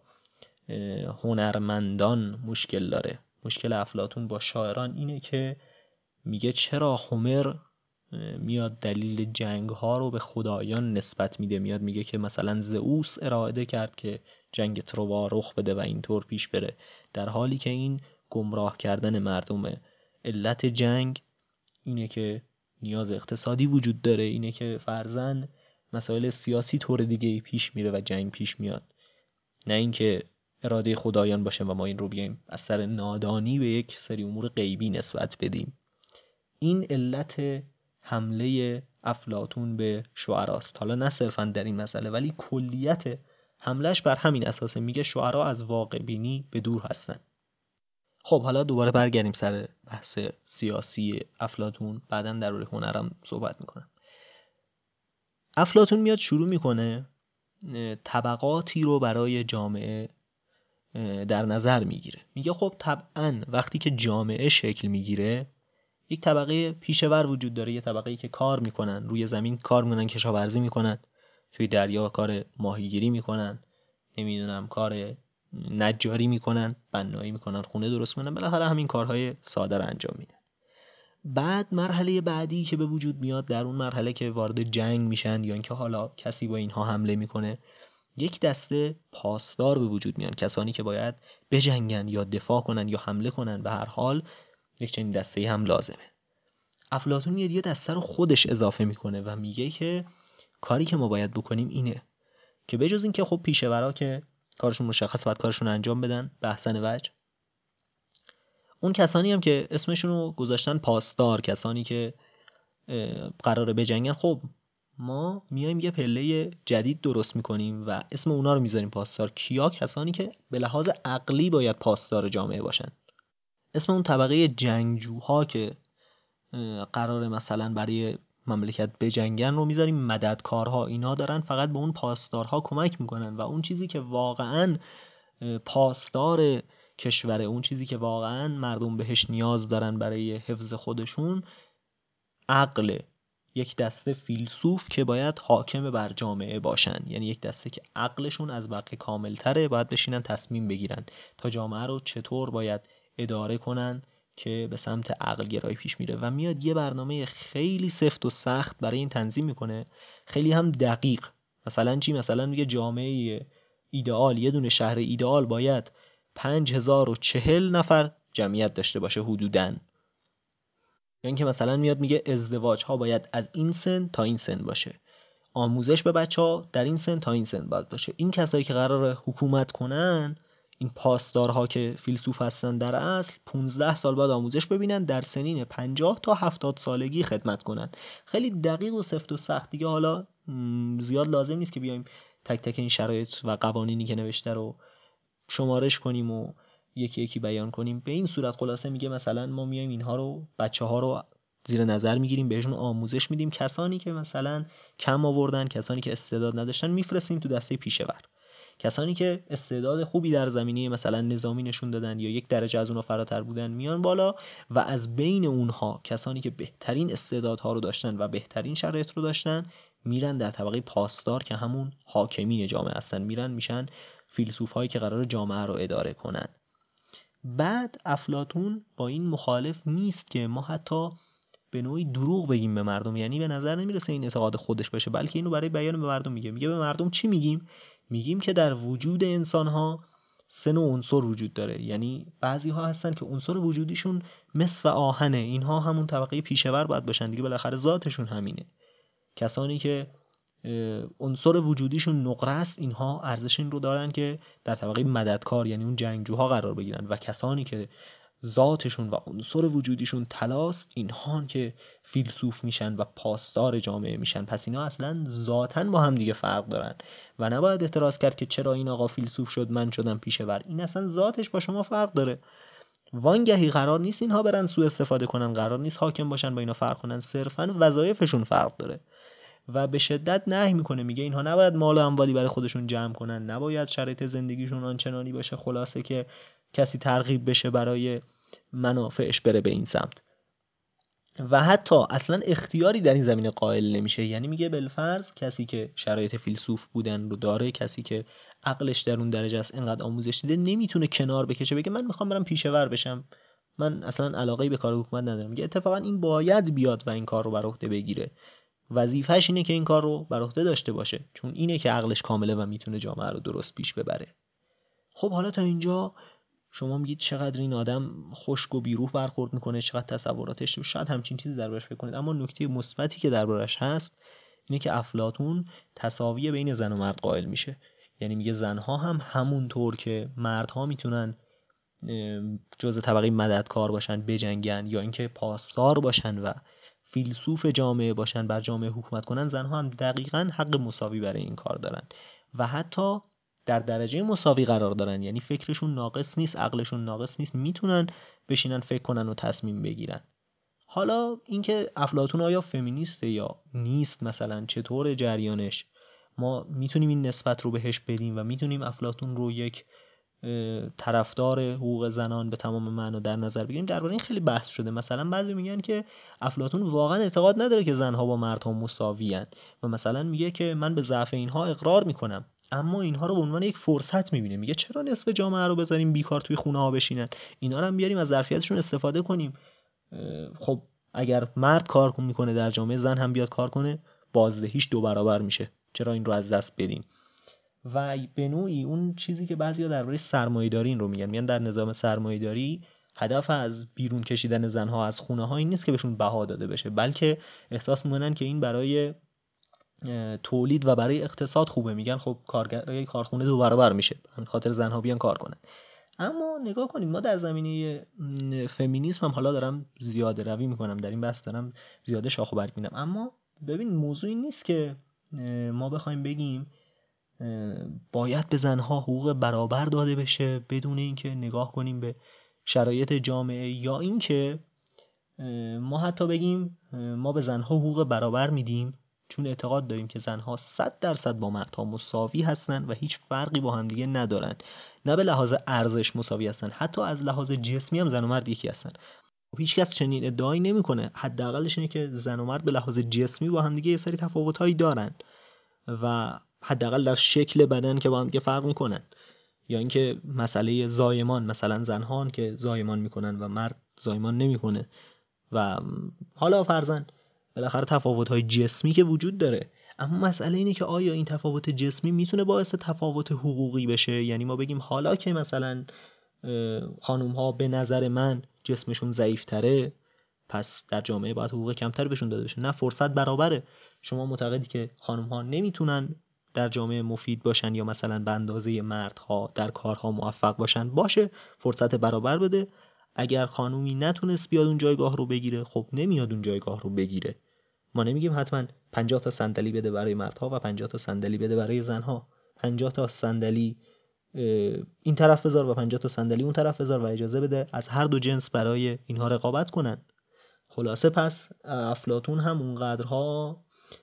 هنرمندان مشکل داره؟ مشکل افلاطون با شاعران اینه که میگه چرا هومر میاد دلیل جنگ ها رو به خدایان نسبت میده، میاد میگه که مثلا زئوس اراده کرد که جنگ تروا رخ بده و اینطور پیش بره، در حالی که این گمراه کردن مردمه. علت جنگ اینه که نیاز اقتصادی وجود داره، اینه که فرضاً مسائل سیاسی طور دیگه پیش میره و جنگ پیش میاد، نه اینکه اراده خدایان باشه و ما این رو بیایم از سر نادانی به یک سری امور غیبی نسبت بدیم. این علت حمله افلاطون به شعراست. حالا نه صرفاً در این مسئله، ولی کلیت حملش بر همین اساسه. میگه شعرا از واقع بینی به دور هستن. خب حالا دوباره برگردیم سر بحث سیاسی افلاطون، بعداً درباره هنرم صحبت میکنم. افلاطون میاد شروع میکنه طبقاتی رو برای جامعه در نظر میگیره. میگه خب طبعاً وقتی که جامعه شکل میگیره یک طبقه پیشور وجود داره، یه طبقه‌ای که کار میکنن، روی زمین کار میکنن، کشاورزی میکنن، توی دریا کار ماهیگیری میکنن، نمیدونم کار نجاری میکنن، بنایی میکنن، خونه درست میکنن، بالاخره همین کارهای ساده رو انجام میدن. بعد مرحله بعدی که به وجود میاد، در اون مرحله که وارد جنگ میشن یا اینکه حالا کسی با اینها حمله میکنه، یک دسته پاسدار به وجود میان، کسانی که باید بجنگن یا دفاع کنن یا حمله کنن. به هر حال یک چنین دسته‌ای هم لازمه. افلاطون میاد یه دسته رو خودش اضافه میکنه و میگه که کاری که ما باید بکنیم اینه که بجز این که خب پیشورا که کارشون مشخص باید کارشون انجام بدن به احسن وجه، اون کسانی هم که اسمشون رو گذاشتن پاسدار، کسانی که قراره بجنگن، خب ما میایم یه پله جدید درست میکنیم و اسم اونا رو میذاریم پاسدار. کیا؟ کسانی که به لحاظ عقلی باید پاسدار جامعه باشن. اسم اون طبقه جنگجوها که قراره مثلا برای مملکت بجنگن رو میذاریم مددکارها. اینا دارن فقط به اون پاسدارها کمک میکنن و اون چیزی که واقعا پاسدار کشوره، اون چیزی که واقعا مردم بهش نیاز دارن برای حفظ خودشون، عقل یک دسته فیلسوف که باید حاکم بر جامعه باشن. یعنی یک دسته که عقلشون از بقیه کاملتره، باید بشینن تصمیم بگیرن تا جامعه رو چطور باید اداره کنن که به سمت عقل گرایی پیش میره. و میاد یه برنامه خیلی سفت و سخت برای این تنظیم میکنه، خیلی هم دقیق. مثلا چی؟ مثلا میگه جامعه ایدئال، یه دونه شهر ایدئال باید پنج هزار و چهل نفر جمعیت داشته باشه حدوداً. یعنی که مثلا میاد میگه ازدواج ها باید از این سن تا این سن باشه، آموزش به بچه ها در این سن تا این سن باید باشه. این کسایی که قراره حکومت کنن، این پاسدارها که فیلسوف هستن، در اصل پونزده سال بعد آموزش ببینن، در سنین پنجاه تا هفتاد سالگی خدمت کنن. خیلی دقیق و سفت و سخت دیگه. حالا زیاد لازم نیست که بیایم تک تک این شرایط و قوانینی که نوشته رو شمارش کنیم و یکی یکی بیان کنیم. به این صورت خلاصه میگه مثلا ما میایم اینها رو، بچه ها رو زیر نظر میگیریم، بهشون آموزش میدیم، کسانی که مثلا کم آوردن، کسانی که استعداد نداشتن میفرستیم تو دسته پیشور، کسانی که استعداد خوبی در زمینه مثلا نظامی نشون دادن یا یک درجه از اونها فراتر بودن میان بالا، و از بین اونها کسانی که بهترین استعدادها رو داشتن و بهترین شرایط رو داشتن میرن در طبقه پاسدار که همون حاکمین جامعه هستن، میرن میشن فیلسوف هایی که قرار جامعه رو اداره کنن. بعد افلاطون با این مخالف نیست که ما حتی به نوعی دروغ بگیم به مردم. یعنی به نظر نمیرسه این اعتقاد خودش باشه، بلکه اینو برای بیان به مردم میگه. میگه به مردم چی میگیم؟ میگیم که در وجود انسان ها سه نوع عنصر وجود داره. یعنی بعضی ها هستن که عنصر وجودیشون مس و آهنه، اینها همون طبقه پیشور باید باشن دیگه، بالاخره ذاتشون همینه. کسانی که عنصر وجودیشون نقره است، اینها ارزش این رو دارن که در طبقه مددکار یعنی اون جنگجوها قرار بگیرن، و کسانی که ذاتشون و عنصر وجودیشون طلاست، اینها که فیلسوف میشن و پاسدار جامعه میشن. پس اینا اصلا ذاتن با هم دیگه فرق دارن و نباید اعتراض کرد که چرا این آقا فیلسوف شد من شدم پیشور. این اصلا ذاتش با شما فرق داره. وانگهی قرار نیست اینها برن سوء استفاده کنن، قرار نیست حاکم باشن با اینا فرق کنن، صرفا وظایفشون فرق داره. و به شدت نهی میکنه، میگه اینها نباید مال و اموالی برای خودشون جمع کنن، نباید شرایط زندگیشون آنچنانی باشه خلاصه که کسی ترغیب بشه برای منافعش بره به این سمت. و حتی اصلا اختیاری در این زمینه قائل نمیشه. یعنی میگه بالفرض کسی که شرایط فیلسوف بودن رو داره، کسی که عقلش در اون درجه است، اینقدر آموزش دیده، نمیتونه کنار بکشه بگه من میخوام برم پیشور بشم، من اصلا علاقه‌ای به کار حکومت ندارم. میگه اتفاقا این باید بیاد و این کار رو بر عهده بگیره، وظیفه‌ش اینه که این کار رو بر عهده داشته باشه، چون اینه که عقلش کامله و میتونه جامعه رو درست پیش ببره. خب حالا تا اینجا شما میگید چقدر این آدم خشک و بیروح برخورد میکنه، چقدر تصوراتش، شاید همچین چیزی دربارش فکر کنید. اما نکته مثبتی که دربارش هست اینه که افلاطون تساوی بین زن و مرد قائل میشه. یعنی میگه زنها هم همونطور که مردها میتونن جزء طبقه مددکار باشن، بجنگن یا اینکه پاسدار باشن و فیلسوف جامعه باشن، بر جامعه حکومت کنن، زنها هم دقیقاً حق مساوی برای این کار دارن و حتی در درجه مساوی قرار دارن. یعنی فکرشون ناقص نیست، عقلشون ناقص نیست، میتونن بشینن فکر کنن و تصمیم بگیرن. حالا اینکه افلاطون آیا فمینیسته یا نیست، مثلا چطور جریانش، ما میتونیم این نسبت رو بهش بدیم و میتونیم افلاطون رو یک طرفدار حقوق زنان به تمام معنا در نظر بگیریم. درباره این خیلی بحث شده. مثلا بعضی میگن که افلاطون واقعا اعتقاد نداره که زنها با مردها مساویان و مثلا میگه که من به ضعف اینها اقرار میکنم، اما اینها رو به عنوان یک فرصت میبینه. میگه چرا نصف جامعه رو بذاریم بیکار توی خونه ها بشینن، اینا رو هم بیاریم از ظرفیتشون استفاده کنیم. خب اگر مرد کار میکنه در جامعه، زن هم بیاد کار کنه، بازدهیش دو برابر میشه، چرا این رو از دست بدیم؟ و به نوعی اون چیزی که بعضیا درباره سرمایه‌داری این رو میگن، میگن در نظام سرمایه‌داری هدف از بیرون کشیدن زنها از خونه ها این نیست که بهشون بها داده بشه، بلکه احساس میکنن که این برای تولید و برای اقتصاد خوبه. میگن خب کارگرای کارخونه دو برابر میشه، به خاطر زنها بیان کار کنن. اما نگاه کنید، ما در زمینه فمینیسم هم، حالا دارم زیاده روی میکنم در این بحث، دارم زیاده شاخ و برگ میدم، اما ببین موضوع این نیست که ما بخوایم بگیم باید به زنها حقوق برابر داده بشه بدون اینکه نگاه کنیم به شرایط جامعه، یا اینکه ما حتی بگیم ما به زنها حقوق برابر میدیم چون اعتقاد داریم که زنها صد درصد با مردها مساوی هستن و هیچ فرقی با هم دیگه ندارن، نه به لحاظ ارزش مساوی هستن، حتی از لحاظ جسمی هم زن و مرد یکی هستن. هیچ کس چنین ادعایی نمیکنه، حداقلش اینه که زن و مرد به لحاظ جسمی با هم دیگه یه سری تفاوت‌هایی دارن و حداقل در شکل بدن که با هم دیگه فرق میکنن. یا اینکه مسئله زایمان، مثلا زنها که زایمان میکنن و مرد زایمان نمیکنه، و حالا فرضاً بالاخره تفاوت‌های جسمی که وجود داره، اما مسئله اینه که آیا این تفاوت جسمی میتونه باعث تفاوت حقوقی بشه؟ یعنی ما بگیم حالا که مثلا خانوم‌ها به نظر من جسمشون ضعیف‌تره، پس در جامعه باید حقوق کمتر بهشون داده بشه. نه، فرصت برابره. شما معتقدی که خانوم‌ها نمیتونن در جامعه مفید باشن یا مثلا به اندازه مردها در کارها موفق باشن، باشه، فرصت برابر بده. اگر خانومی نتونست بیاد اون جایگاه رو بگیره، خب نمیاد اون جایگاه رو بگیره. ما نمیگیم حتما پنجاه تا صندلی بده برای مردها و پنجاه تا صندلی بده برای زنها. پنجاه تا صندلی این طرف بذار و پنجاه تا صندلی اون طرف بذار و اجازه بده از هر دو جنس برای اینها رقابت کنن. خلاصه پس افلاطون هم اونقدرها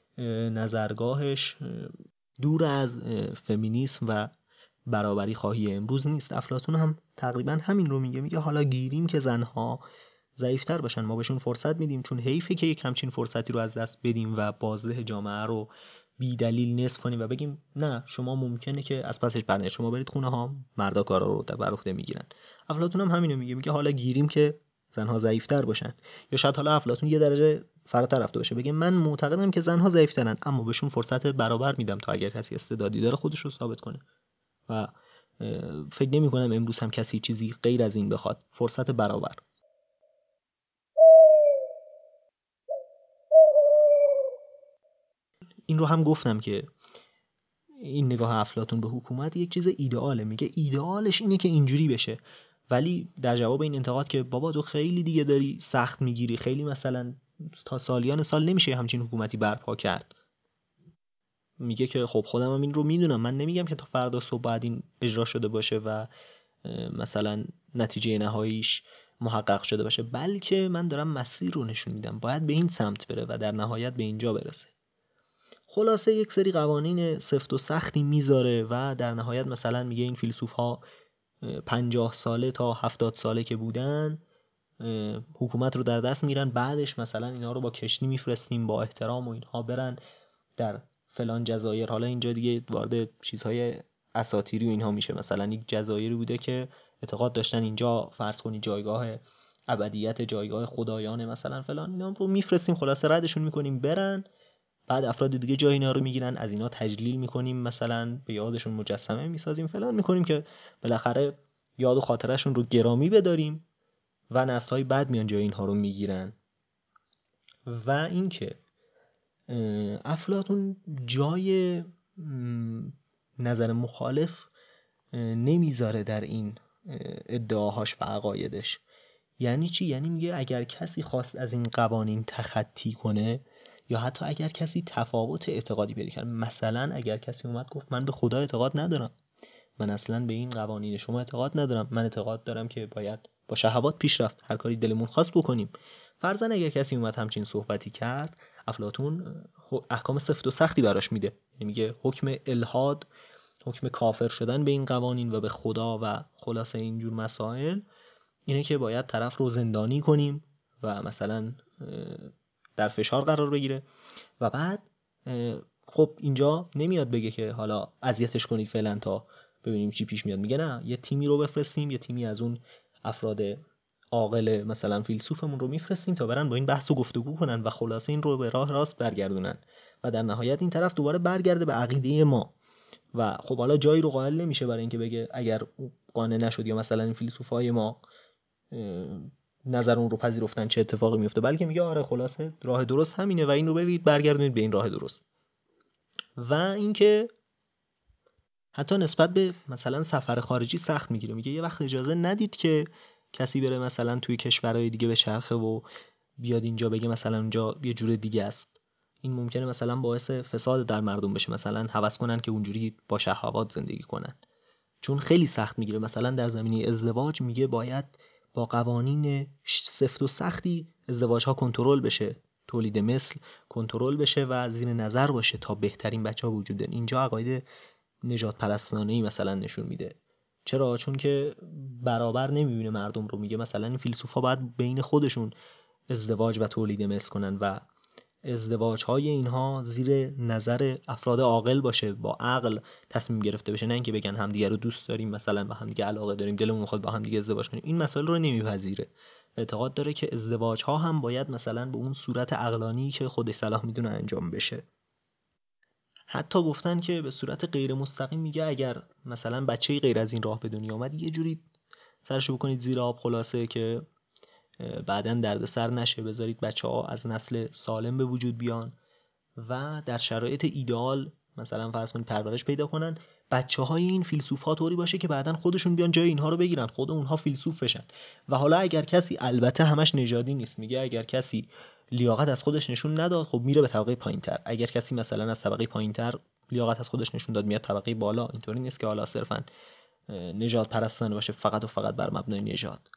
نظرگاهش دور از فمینیسم و برابری خواهی امروز نیست. افلاطون هم تقریبا همین رو میگه، میگه حالا گیریم که زنها ضعیف‌تر باشن، ما بهشون فرصت میدیم، چون حیفه که یک همچین فرصتی رو از دست بدیم و بازده جامعه رو بی دلیل نصف کنیم و بگیم نه شما ممکنه که از پسش برنه، شما برید خونه ها، مردا کارا رو بر عهده میگیرن. افلاطون هم همینو میگه، میگه حالا گیریم که زنها ضعیف‌تر باشن. یا شاید حالا افلاطون یه درجه فراتر رفته باشه، بگه من معتقدم که زنها ضعیف‌ترن اما بهشون فرصت برابر میدم تا اگر کسی استعدادی داره خودش رو ثابت کنه. و فکر نمی کنم امروز هم کسی چیزی غیر از این بخواد. فرصت برابر. این رو هم گفتم که این نگاه افلاطون به حکومت یک چیز ایدئاله. میگه ایدئالش اینه که اینجوری بشه، ولی در جواب این انتقاد که بابا تو خیلی دیگه داری سخت میگیری، خیلی مثلا تا سالیان سال نمیشه همچین حکومتی برپا کرد، میگه که خب خودم هم این رو میدونم، من نمیگم که تا فردا صبح بعد این اجرا شده باشه و مثلا نتیجه نهاییش محقق شده باشه، بلکه من دارم مسیر رو نشون میدم، باید به این سمت بره و در نهایت به اینجا برسه. خلاصه یک سری قوانین سفت و سختی میذاره و در نهایت مثلا میگه این فیلسوف ها پنجاه ساله تا هفتاد ساله که بودن حکومت رو در دست میگیرن، بعدش مثلا اینا رو با کشتی میفرستیم با احترام و اینها برن در فلان جزایر. حالا اینجا دیگه وارد چیزهای اساطیری و اینها میشه، مثلا یک جزایری بوده که اعتقاد داشتن اینجا فرض کنی جایگاه ابدیت، جایگاه خدایان مثلا فلان، اینا رو میفرستیم خلاصه ردشون میکنیم برن، بعد افراد دیگه جای اینا رو میگیرن، از اینا تجلیل میکنیم، مثلا به یادشون مجسمه میسازیم فلان میکنیم که بالاخره یاد و خاطرشون رو گرامی بداریم و نسل‌های بعد میان جای اینها رو میگیرن. و اینکه افلاطون جای نظر مخالف نمیذاره در این ادعاهاش و عقایدش. یعنی چی؟ یعنی میگه اگر کسی خواست از این قوانین تخطی کنه یا حتی اگر کسی تفاوت اعتقادی پیدا کرد، مثلا اگر کسی اومد گفت من به خدا اعتقاد ندارم، من اصلا به این قوانین شما اعتقاد ندارم، من اعتقاد دارم که باید با شهوات پیش رفت، هر کاری دلمون خواست بکنیم. فرضاً اگر کسی اومد همچین صحبتی کرد، افلاطون احکام سفت و سختی براش میده. یعنی میگه حکم الحاد، حکم کافر شدن به این قوانین و به خدا و خلاصه اینجور مسائل اینه که باید طرف رو زندانی کنیم و مثلا در فشار قرار بگیره. و بعد خب اینجا نمیاد بگه که حالا اذیتش کنید فعلا تا ببینیم چی پیش میاد، میگه نه، یه تیمی رو بفرستیم، یه تیمی از اون افراد عاقل مثلا فیلسوفمون رو میفرستیم تا برن با این بحث و گفتگو کنن و خلاصه این رو به راه راست برگردونن و در نهایت این طرف دوباره برگرده به عقیده ما. و خب حالا جایی رو قائل نمیشه برای اینکه بگه اگر قانع نشد یا مثلا این فیلسوفای ما نظر اون رو پذیرفتن چه اتفاقی میفته، بلکه میگه آره خلاصه راه درست همینه و این رو برید برگردونید به این راه درست. و اینکه حتی نسبت به مثلا سفر خارجی سخت میگیره، میگه یه وقت اجازه ندید که کسی بره مثلا توی کشورهای دیگه به چرخه و بیاد اینجا بگه مثلا اونجا یه جور دیگه است. این ممکنه مثلا باعث فساد در مردم بشه، مثلا هوس کنن که اونجوری با شهوات زندگی کنن، چون خیلی سخت میگیره. مثلا در زمینه ازدواج میگه باید با قوانین سفت و سختی ازدواج ها کنترل بشه، تولید مثل کنترل بشه و زیر نظر باشه تا بهترین بچه ها وجود دارن. اینجا عقاید نجات پرستانه‌ای مثلا نشون میده. چرا؟ چون که برابر نمیبینه مردم رو. میگه مثلا این فیلسوفا باید بین خودشون ازدواج و تولید مثل کنن و ازدواج های اینها زیر نظر افراد عاقل باشه، با عقل تصمیم گرفته بشه، نه اینکه بگن همدیگه رو دوست داریم مثلا با همدیگه علاقه داریم دلمون میخواد با همدیگه ازدواج کنیم. این مسائل رو نمیپذیره. اعتقاد داره که ازدواج ها هم باید مثلا به اون صورت عقلانی که خودش صلاح میدونه انجام بشه. حتی گفتن که به صورت غیر مستقیم میگه اگر مثلا بچه‌ای غیر از این راه به دنیا اومد یه جوری سرشو بکنید زیر آب، خلاصه که بعداً دردسر نشه، بذارید بچه‌ها از نسل سالم به وجود بیان و در شرایط ایدئال مثلا فرض کنید پرورش پیدا کنن، بچه‌های این فیلسوف‌ها طوری باشه که بعداً خودشون بیان جای اینها رو بگیرن، خود اونها فیلسوف بشن. و حالا اگر کسی، البته همش نژادی نیست، میگه اگر کسی لیاقت از خودش نشون نداد خب میره به طبقه پایین‌تر، اگر کسی مثلا از طبقه پایین‌تر لیاقت از خودش نشون داد میاد طبقه بالا. اینطوری نیست که حالا صرفاً نژاد پرستانه باشه فقط و فقط بر مبنای نژاد.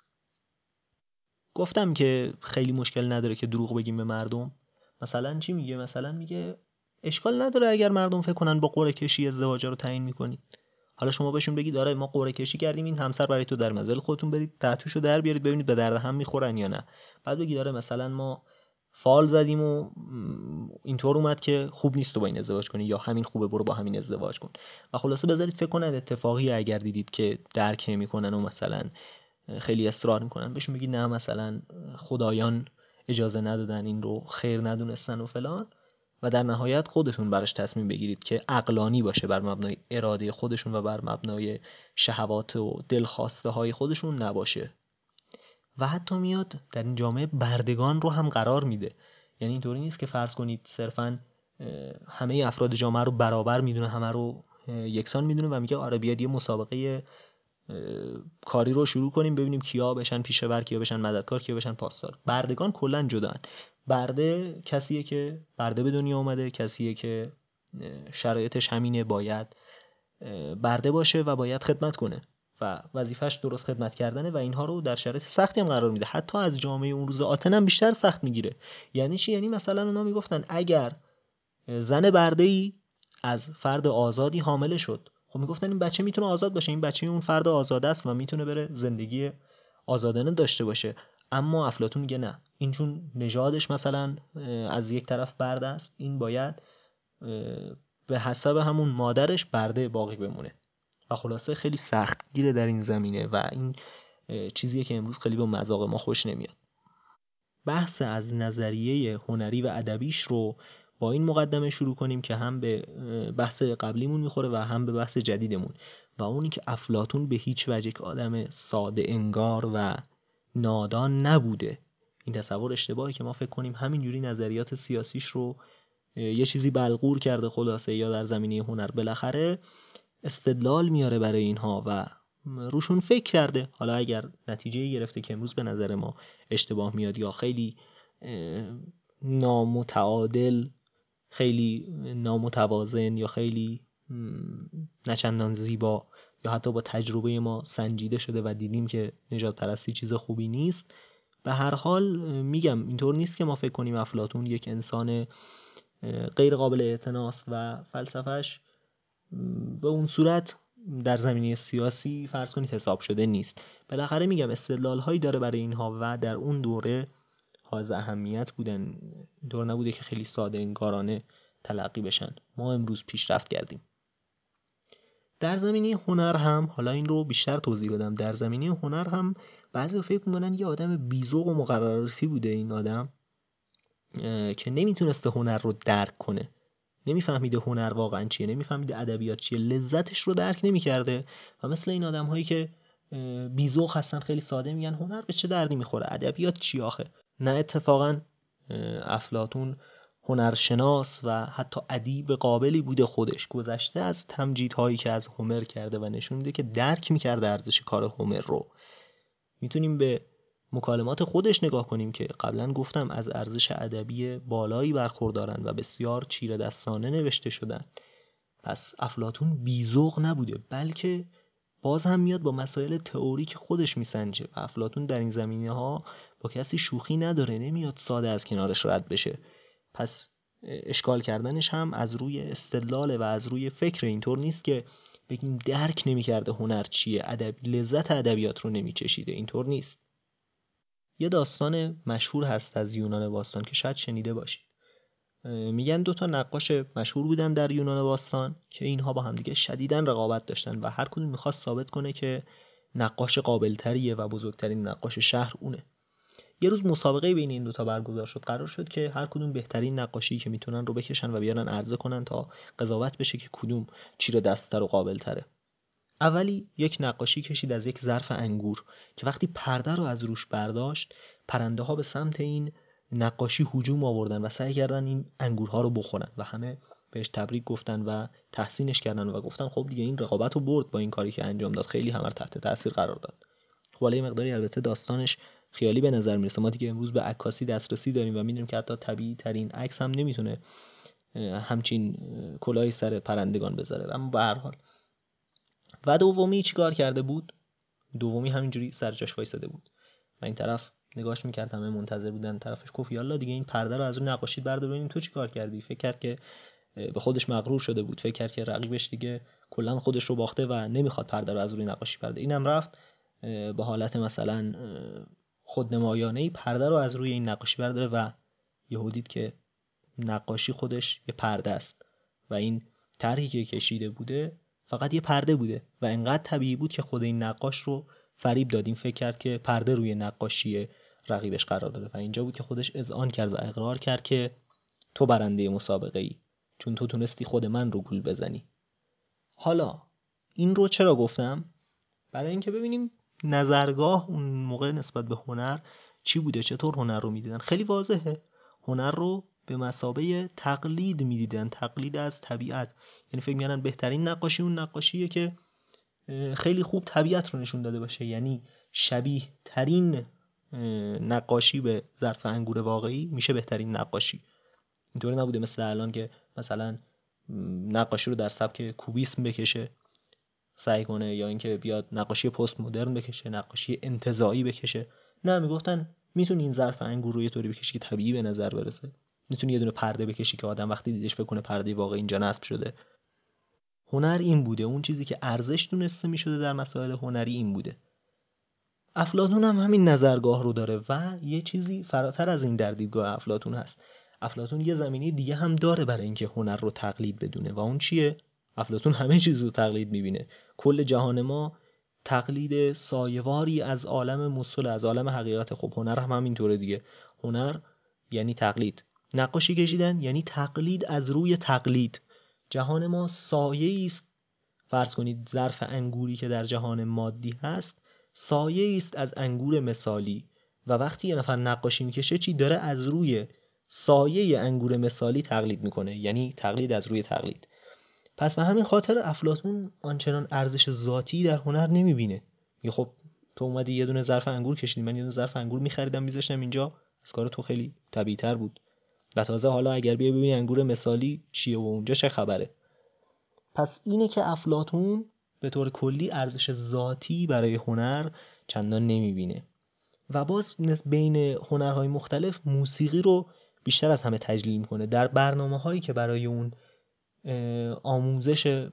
گفتم که خیلی مشکل نداره که دروغ بگیم به مردم. مثلا چی میگه؟ مثلا میگه اشکال نداره اگر مردم فکر کنن با قرعه کشی ازدواج رو تعیین میکنید. حالا شما بهشون بگید آره ما قرعه کشی کردیم این همسر برای تو در مزل، خودتون برید تحتوشو در بیارید ببینید به درد هم میخورن یا نه. بعد بگید آره مثلا ما فال زدیم و اینطور اومد که خوب نیست تو با این ازدواج کنی، یا همین خوبه برو با همین ازدواج کن. و خلاصه بذارید فکر کنن اتفاقی اگر دیدید که درک نمیکنن و مثلا خیلی اصرار میکنن، بهشون بگید نه مثلا خدایان اجازه ندادن این رو، خیر ندونستن و فلان. و در نهایت خودتون براش تصمیم بگیرید که عقلانی باشه، بر مبنای اراده خودشون و بر مبنای شهوات و دلخواسته های خودشون نباشه. و حتی میاد در این جامعه بردگان رو هم قرار میده. یعنی اینطوری نیست که فرض کنید صرفاً همه افراد جامعه رو برابر میدونه، همه رو یکسان میدونه و میگه آره بیاد یه مسابقه کاری رو شروع کنیم ببینیم کیا بشن پیشه‌ور، کیا بشن مددکار، کیا بشن پاسدار. بردگان کلا جدان. برده کسیه که برده به دنیا اومده، کسیه که شرایطش همینه، باید برده باشه و باید خدمت کنه و وظیفش درست خدمت کردنه و اینها رو در شرایط سختی هم قرار میده. حتی از جامعه اون روز آتن هم بیشتر سخت میگیره. یعنی چی؟ یعنی مثلا اونا میگفتن اگر زن برده‌ای از فرد آزادی حامله شد، خب میگفتن این بچه میتونه آزاد باشه، این بچه اون فرد آزاده است و میتونه بره زندگی آزادانه داشته باشه. اما افلاطون میگه نه، این چون نژادش مثلا از یک طرف برده است، این باید به حسب همون مادرش برده باقی بمونه. و خلاصه خیلی سخت گیره در این زمینه و این چیزیه که امروز خیلی به مذاق ما خوش نمیاد. بحث از نظریه هنری و ادبیش رو با این مقدمه شروع کنیم که هم به بحث قبلیمون میخوره و هم به بحث جدیدمون، و اونی که افلاطون به هیچ وجه که آدم ساده انگار و نادان نبوده. این تصور اشتباهی که ما فکر کنیم همینجوری نظریات سیاسیش رو یه چیزی بلغور کرده خلاصه، یا در زمینه هنر بالاخره استدلال میاره برای اینها و روشون فکر کرده. حالا اگر نتیجه گرفته که امروز به نظر ما اشتباه میاد یا خیلی نامتعادل، خیلی نامتوازن یا خیلی نچندان زیبا یا حتی با تجربه ما سنجیده شده و دیدیم که نژاد پرستی چیز خوبی نیست، به هر حال میگم اینطور نیست که ما فکر کنیم افلاطون یک انسان غیر قابل اعتناست و فلسفهش به اون صورت در زمینه سیاسی فرض کنید حساب شده نیست. بالاخره میگم استدلال هایی داره برای اینها و در اون دوره حائز اهمیت بودن، اینطور نبوده که خیلی ساده انگارانه تلقی بشن. ما امروز پیشرفت کردیم. در زمینه هنر هم، حالا این رو بیشتر توضیح بدم، در زمینه هنر هم بعضی فکر میکنن یه آدم بی‌ذوق و مقرراتی بوده این آدم که نمیتونسته هنر رو درک کنه، نمیفهمیده هنر واقعا چیه، نمیفهمیده ادبیات چیه، لذتش رو درک نمیکرده و مثل این آدم هایی که بی‌ذوق هستن خیلی ساده میگن هنر به چه دردی میخوره، ادبیات چی آخه. نه، اتفاقا افلاطون هنرشناس و حتی ادیب قابلی بوده، خودش گذشته از تمجیدهایی که از هومر کرده و نشون میده که درک میکرده ارزش کار هومر رو. میتونیم به مکالمات خودش نگاه کنیم که قبلا گفتم از ارزش ادبی بالایی برخوردارن و بسیار چیره دستانه نوشته شدن. پس افلاطون بی‌ذوق نبوده، بلکه باز هم میاد با مسائل تئوریک خودش میسنجه و افلاطون در این زمینه ها با کسی شوخی نداره، نمیاد ساده از کنارش رد بشه. پس اشکال کردنش هم از روی استدلال و از روی فکر. اینطور نیست که بگیم درک نمی‌کرده هنر چیه، ادب لذت ادبیات رو نمی‌چشیده، اینطور نیست. یه داستان مشهور هست از یونان باستان که شاید شنیده باشید. میگن دو تا نقاش مشهور بودن در یونان باستان که اینها با همدیگه شدیداً رقابت داشتن و هر کدوم می‌خواست ثابت کنه که نقاش قابل‌تریه و بزرگترین نقاش شهر اونه. یه روز مسابقه بین این دوتا برگزار شد. قرار شد که هر کدوم بهترین نقاشی که میتونن رو بکشن و بیارن عرضه کنن تا قضاوت بشه که کدوم چیره دست‌تر و قابل‌تره. اولی یک نقاشی کشید از یک ظرف انگور که وقتی پرده رو از روش برداشت، پرنده ها به سمت این نقاشی هجوم آوردن و سعی کردن این انگورها رو بخورن و همه بهش تبریک گفتن و تحسینش کردن و گفتن خب دیگه این رقابت رو برد با این کاری که انجام داد، خیلی همه تحت تاثیر قرار داد. خب حالا یه مقداری البته داستانش خیالی به نظر میرسه، ما دیگه امروز به عکاسی دسترسی داریم و میدونیم که حتی طبیعی ترین عکس هم نمیتونه همچین کلاهی سر پرندگان بذاره، اما به هر حال. و دومی چیکار کرده بود؟ دومی همینجوری سر جاش وایساده بود و این طرف نگاهش میکرد، همه منتظر بودن. طرفش گفت یالا دیگه این پرده رو از اون نقاشی بردار ببینیم تو چیکار کردی. فکر کرد که به خودش مغرور شده بود، فکر کرد که رقیبش دیگه کلا خودش رو باخته و نمیخواد پرده رو از روی نقاشی برداره. اینم رفت به حالت مثلا خودنمایانه‌ای پرده رو از روی این نقاشی برداره و یهو دید که نقاشی خودش یه پرده است و این طرحی که کشیده بوده فقط یه پرده بوده و انقدر طبیعی بود که خود این نقاش رو فریب داد. این فکر کرد که پرده روی نقاشی رقیبش قرار داره و اینجا بود که خودش اذعان کرد و اقرار کرد که تو برنده مسابقه ای، چون تو تونستی خود من رو گول بزنی. حالا این رو چرا گفتم؟ برای اینکه ببینیم نظرگاه اون موقع نسبت به هنر چی بوده، چطور هنر رو میدیدن. خیلی واضحه، هنر رو به مثابه تقلید میدیدن، تقلید از طبیعت. یعنی فکر می‌کردن بهترین نقاشی اون نقاشیه که خیلی خوب طبیعت رو نشون داده باشه، یعنی شبیه ترین نقاشی به ظرف انگور واقعی میشه بهترین نقاشی. اینطوری نبوده مثل الان که مثلا نقاشی رو در سبک کوبیسم بکشه سعی کنه، یا اینکه بیاد نقاشی پست مدرن بکشه، نقاشی انتزاعی بکشه. نه، میگفتن میتونی این ظرف انگور رو یه طوری بکشی که طبیعی به نظر برسه، میتونی یه دونه پرده بکشی که آدم وقتی دیدش فکر کنه پرده واقعی اینجا نصب شده. هنر این بوده، اون چیزی که ارزش دونسته میشده در مسائل هنری این بوده. افلاطون هم همین نظرگاه رو داره و یه چیزی فراتر از این در دیدگاه افلاطون هست. افلاطون یه زمینه دیگه هم داره برای اینکه هنر رو تقلید بدونه و اون چیه؟ افلاطون همه چیز رو تقلید میبینه. کل جهان ما تقلید سایه‌واری از عالم مسل، از عالم حقیقت. خب هنر هم همینطوره دیگه. هنر یعنی تقلید. نقاشی کشیدن یعنی تقلید از روی تقلید. جهان ما سایه‌ای است، فرض کنید ظرف انگوری که در جهان مادی هست سایه‌ای است از انگور مثالی، و وقتی یه نفر نقاشی میکشه چی داره؟ از روی سایه انگور مثالی تقلید میکنه، یعنی تقلید از روی تقلید. پس به همین خاطر افلاطون آنچنان ارزش ذاتی در هنر نمیبینه. میگه خب تو اومدی یه دونه ظرف انگور کشیدی، من یه دونه ظرف انگور میخریدم میذاشتم اینجا، از کار تو خیلی طبیعی‌تر بود. و تازه حالا اگر بیای ببینی انگور مثالی چیه و اونجا چه خبره. پس اینه که افلاطون به طور کلی ارزش ذاتی برای هنر چندان نمیبینه و باز بین هنرهای مختلف موسیقی رو بیشتر از همه تجلیل میکنه. در برنامه‌هایی که برای اون آموزش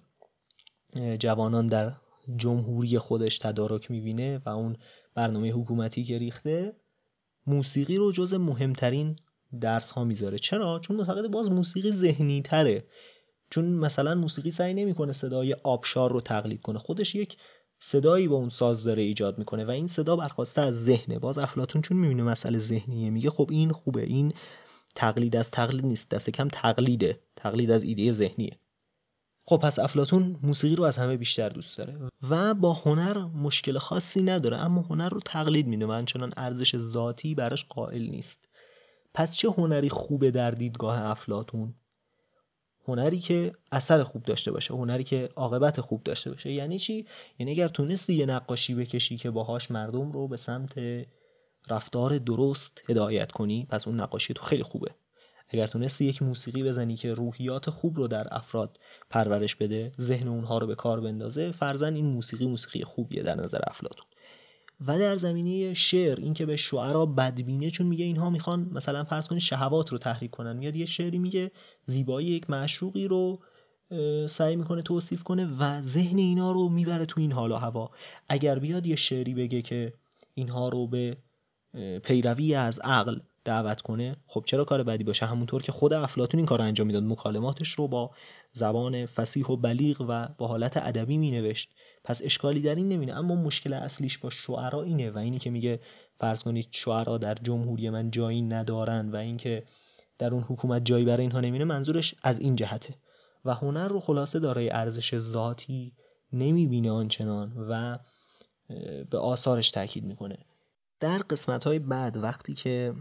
جوانان در جمهوری خودش تدارک میبینه و اون برنامه حکومتی که ریخته، موسیقی رو جز مهمترین درس ها میذاره. چرا؟ چون معتقد باز موسیقی ذهنی تره. چون مثلا موسیقی سعی نمیکنه صدای آبشار رو تقلید کنه، خودش یک صدایی با اون ساز داره ایجاد میکنه و این صدا برخواسته از ذهنه. باز افلاطون چون میبینه مسئله ذهنیه میگه خب این خوبه، این تقلید از تقلید نیست، دست کم تقلیده، تقلید از ایده ذهنیه. خب پس افلاطون موسیقی رو از همه بیشتر دوست داره و با هنر مشکل خاصی نداره، اما هنر رو تقلید میده و همچنان ارزش ذاتی براش قائل نیست. پس چه هنری خوبه در دیدگاه افلاطون؟ هنری که اثر خوب داشته باشه، هنری که عاقبت خوب داشته باشه. یعنی چی؟ یعنی اگر تونستی یه نقاشی بکشی که باهاش مردم رو به سمت رفتار درست هدایت کنی، پس اون نقاشی تو خیلی خوبه. اگر تونستی یک موسیقی بزنی که روحیات خوب رو در افراد پرورش بده، ذهن اونها رو به کار بندازه، فرضاً این موسیقی موسیقی خوبیه در نظر افلاطون. و در زمینه شعر این که به شعرا بدبینه، چون میگه اینها میخوان مثلا فرض کنید شهوات رو تحریک کنن. میاد یه شعری میگه زیبایی یک معشوقی رو سعی میکنه توصیف کنه و ذهن اینا رو میبره تو این حال و هوا. اگر بیاد یه شعری بگه که اینها رو به پیروی از عقل دعوت کنه، خب چرا کار بدی باشه؟ همونطور که خود افلاطون این کار انجام میداد، مکالماتش رو با زبان فصیح و بلیغ و با حالت ادبی مینوشت. پس اشکالی در این نمینه. اما مشکل اصلیش با شعرا اینه و اینی که میگه فرض کنید شعرا در جمهوری من جایی ندارن و اینکه در اون حکومت جایی برای اینها نمینه، منظورش از این جهته. و هنر رو خلاصه دارای ارزش ذاتی نمیبینه آنچنان و به آثارش تاکید میکنه. در قسمت‌های بعد وقتی که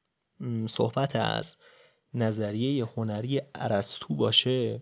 صحبت از نظریه هنری ارسطو باشه،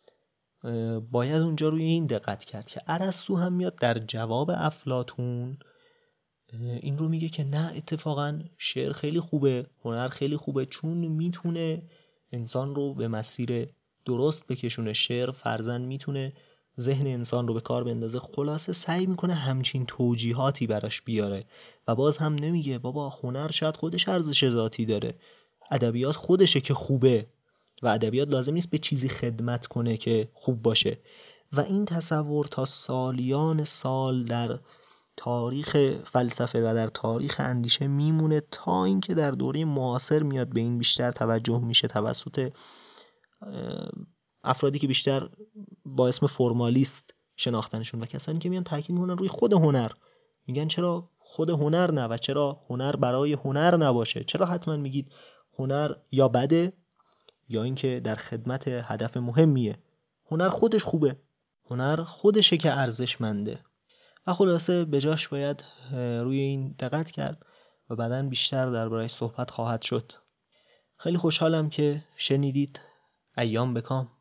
باید اونجا روی این دقت کرد که ارسطو هم میاد در جواب افلاطون این رو میگه که نه، اتفاقا شعر خیلی خوبه، هنر خیلی خوبه، چون میتونه انسان رو به مسیر درست بکشونه. شعر فرضاً میتونه ذهن انسان رو به کار بندازه. خلاصه سعی میکنه همچین توجیهاتی براش بیاره و باز هم نمیگه بابا هنر شاید خودش ارزش ذاتی داره، ادبیات خودشه که خوبه و ادبیات لازم نیست به چیزی خدمت کنه که خوب باشه. و این تصور تا سالیان سال در تاریخ فلسفه و در تاریخ اندیشه میمونه، تا اینکه در دوره معاصر میاد به این بیشتر توجه میشه توسط افرادی که بیشتر با اسم فرمالیست شناختنشون و کسانی که میان تاکید میکنن روی خود هنر. میگن چرا خود هنر نه و چرا هنر برای هنر نباشه؟ چرا حتما میگید هنر یا بده یا اینکه در خدمت هدف مهمیه. هنر خودش خوبه، هنر خودشه که ارزشمنده. و خلاصه به جاش باید روی این دقت کرد و بعداً بیشتر درباره‌اش صحبت خواهد شد. خیلی خوشحالم که شنیدید. ایام بکام.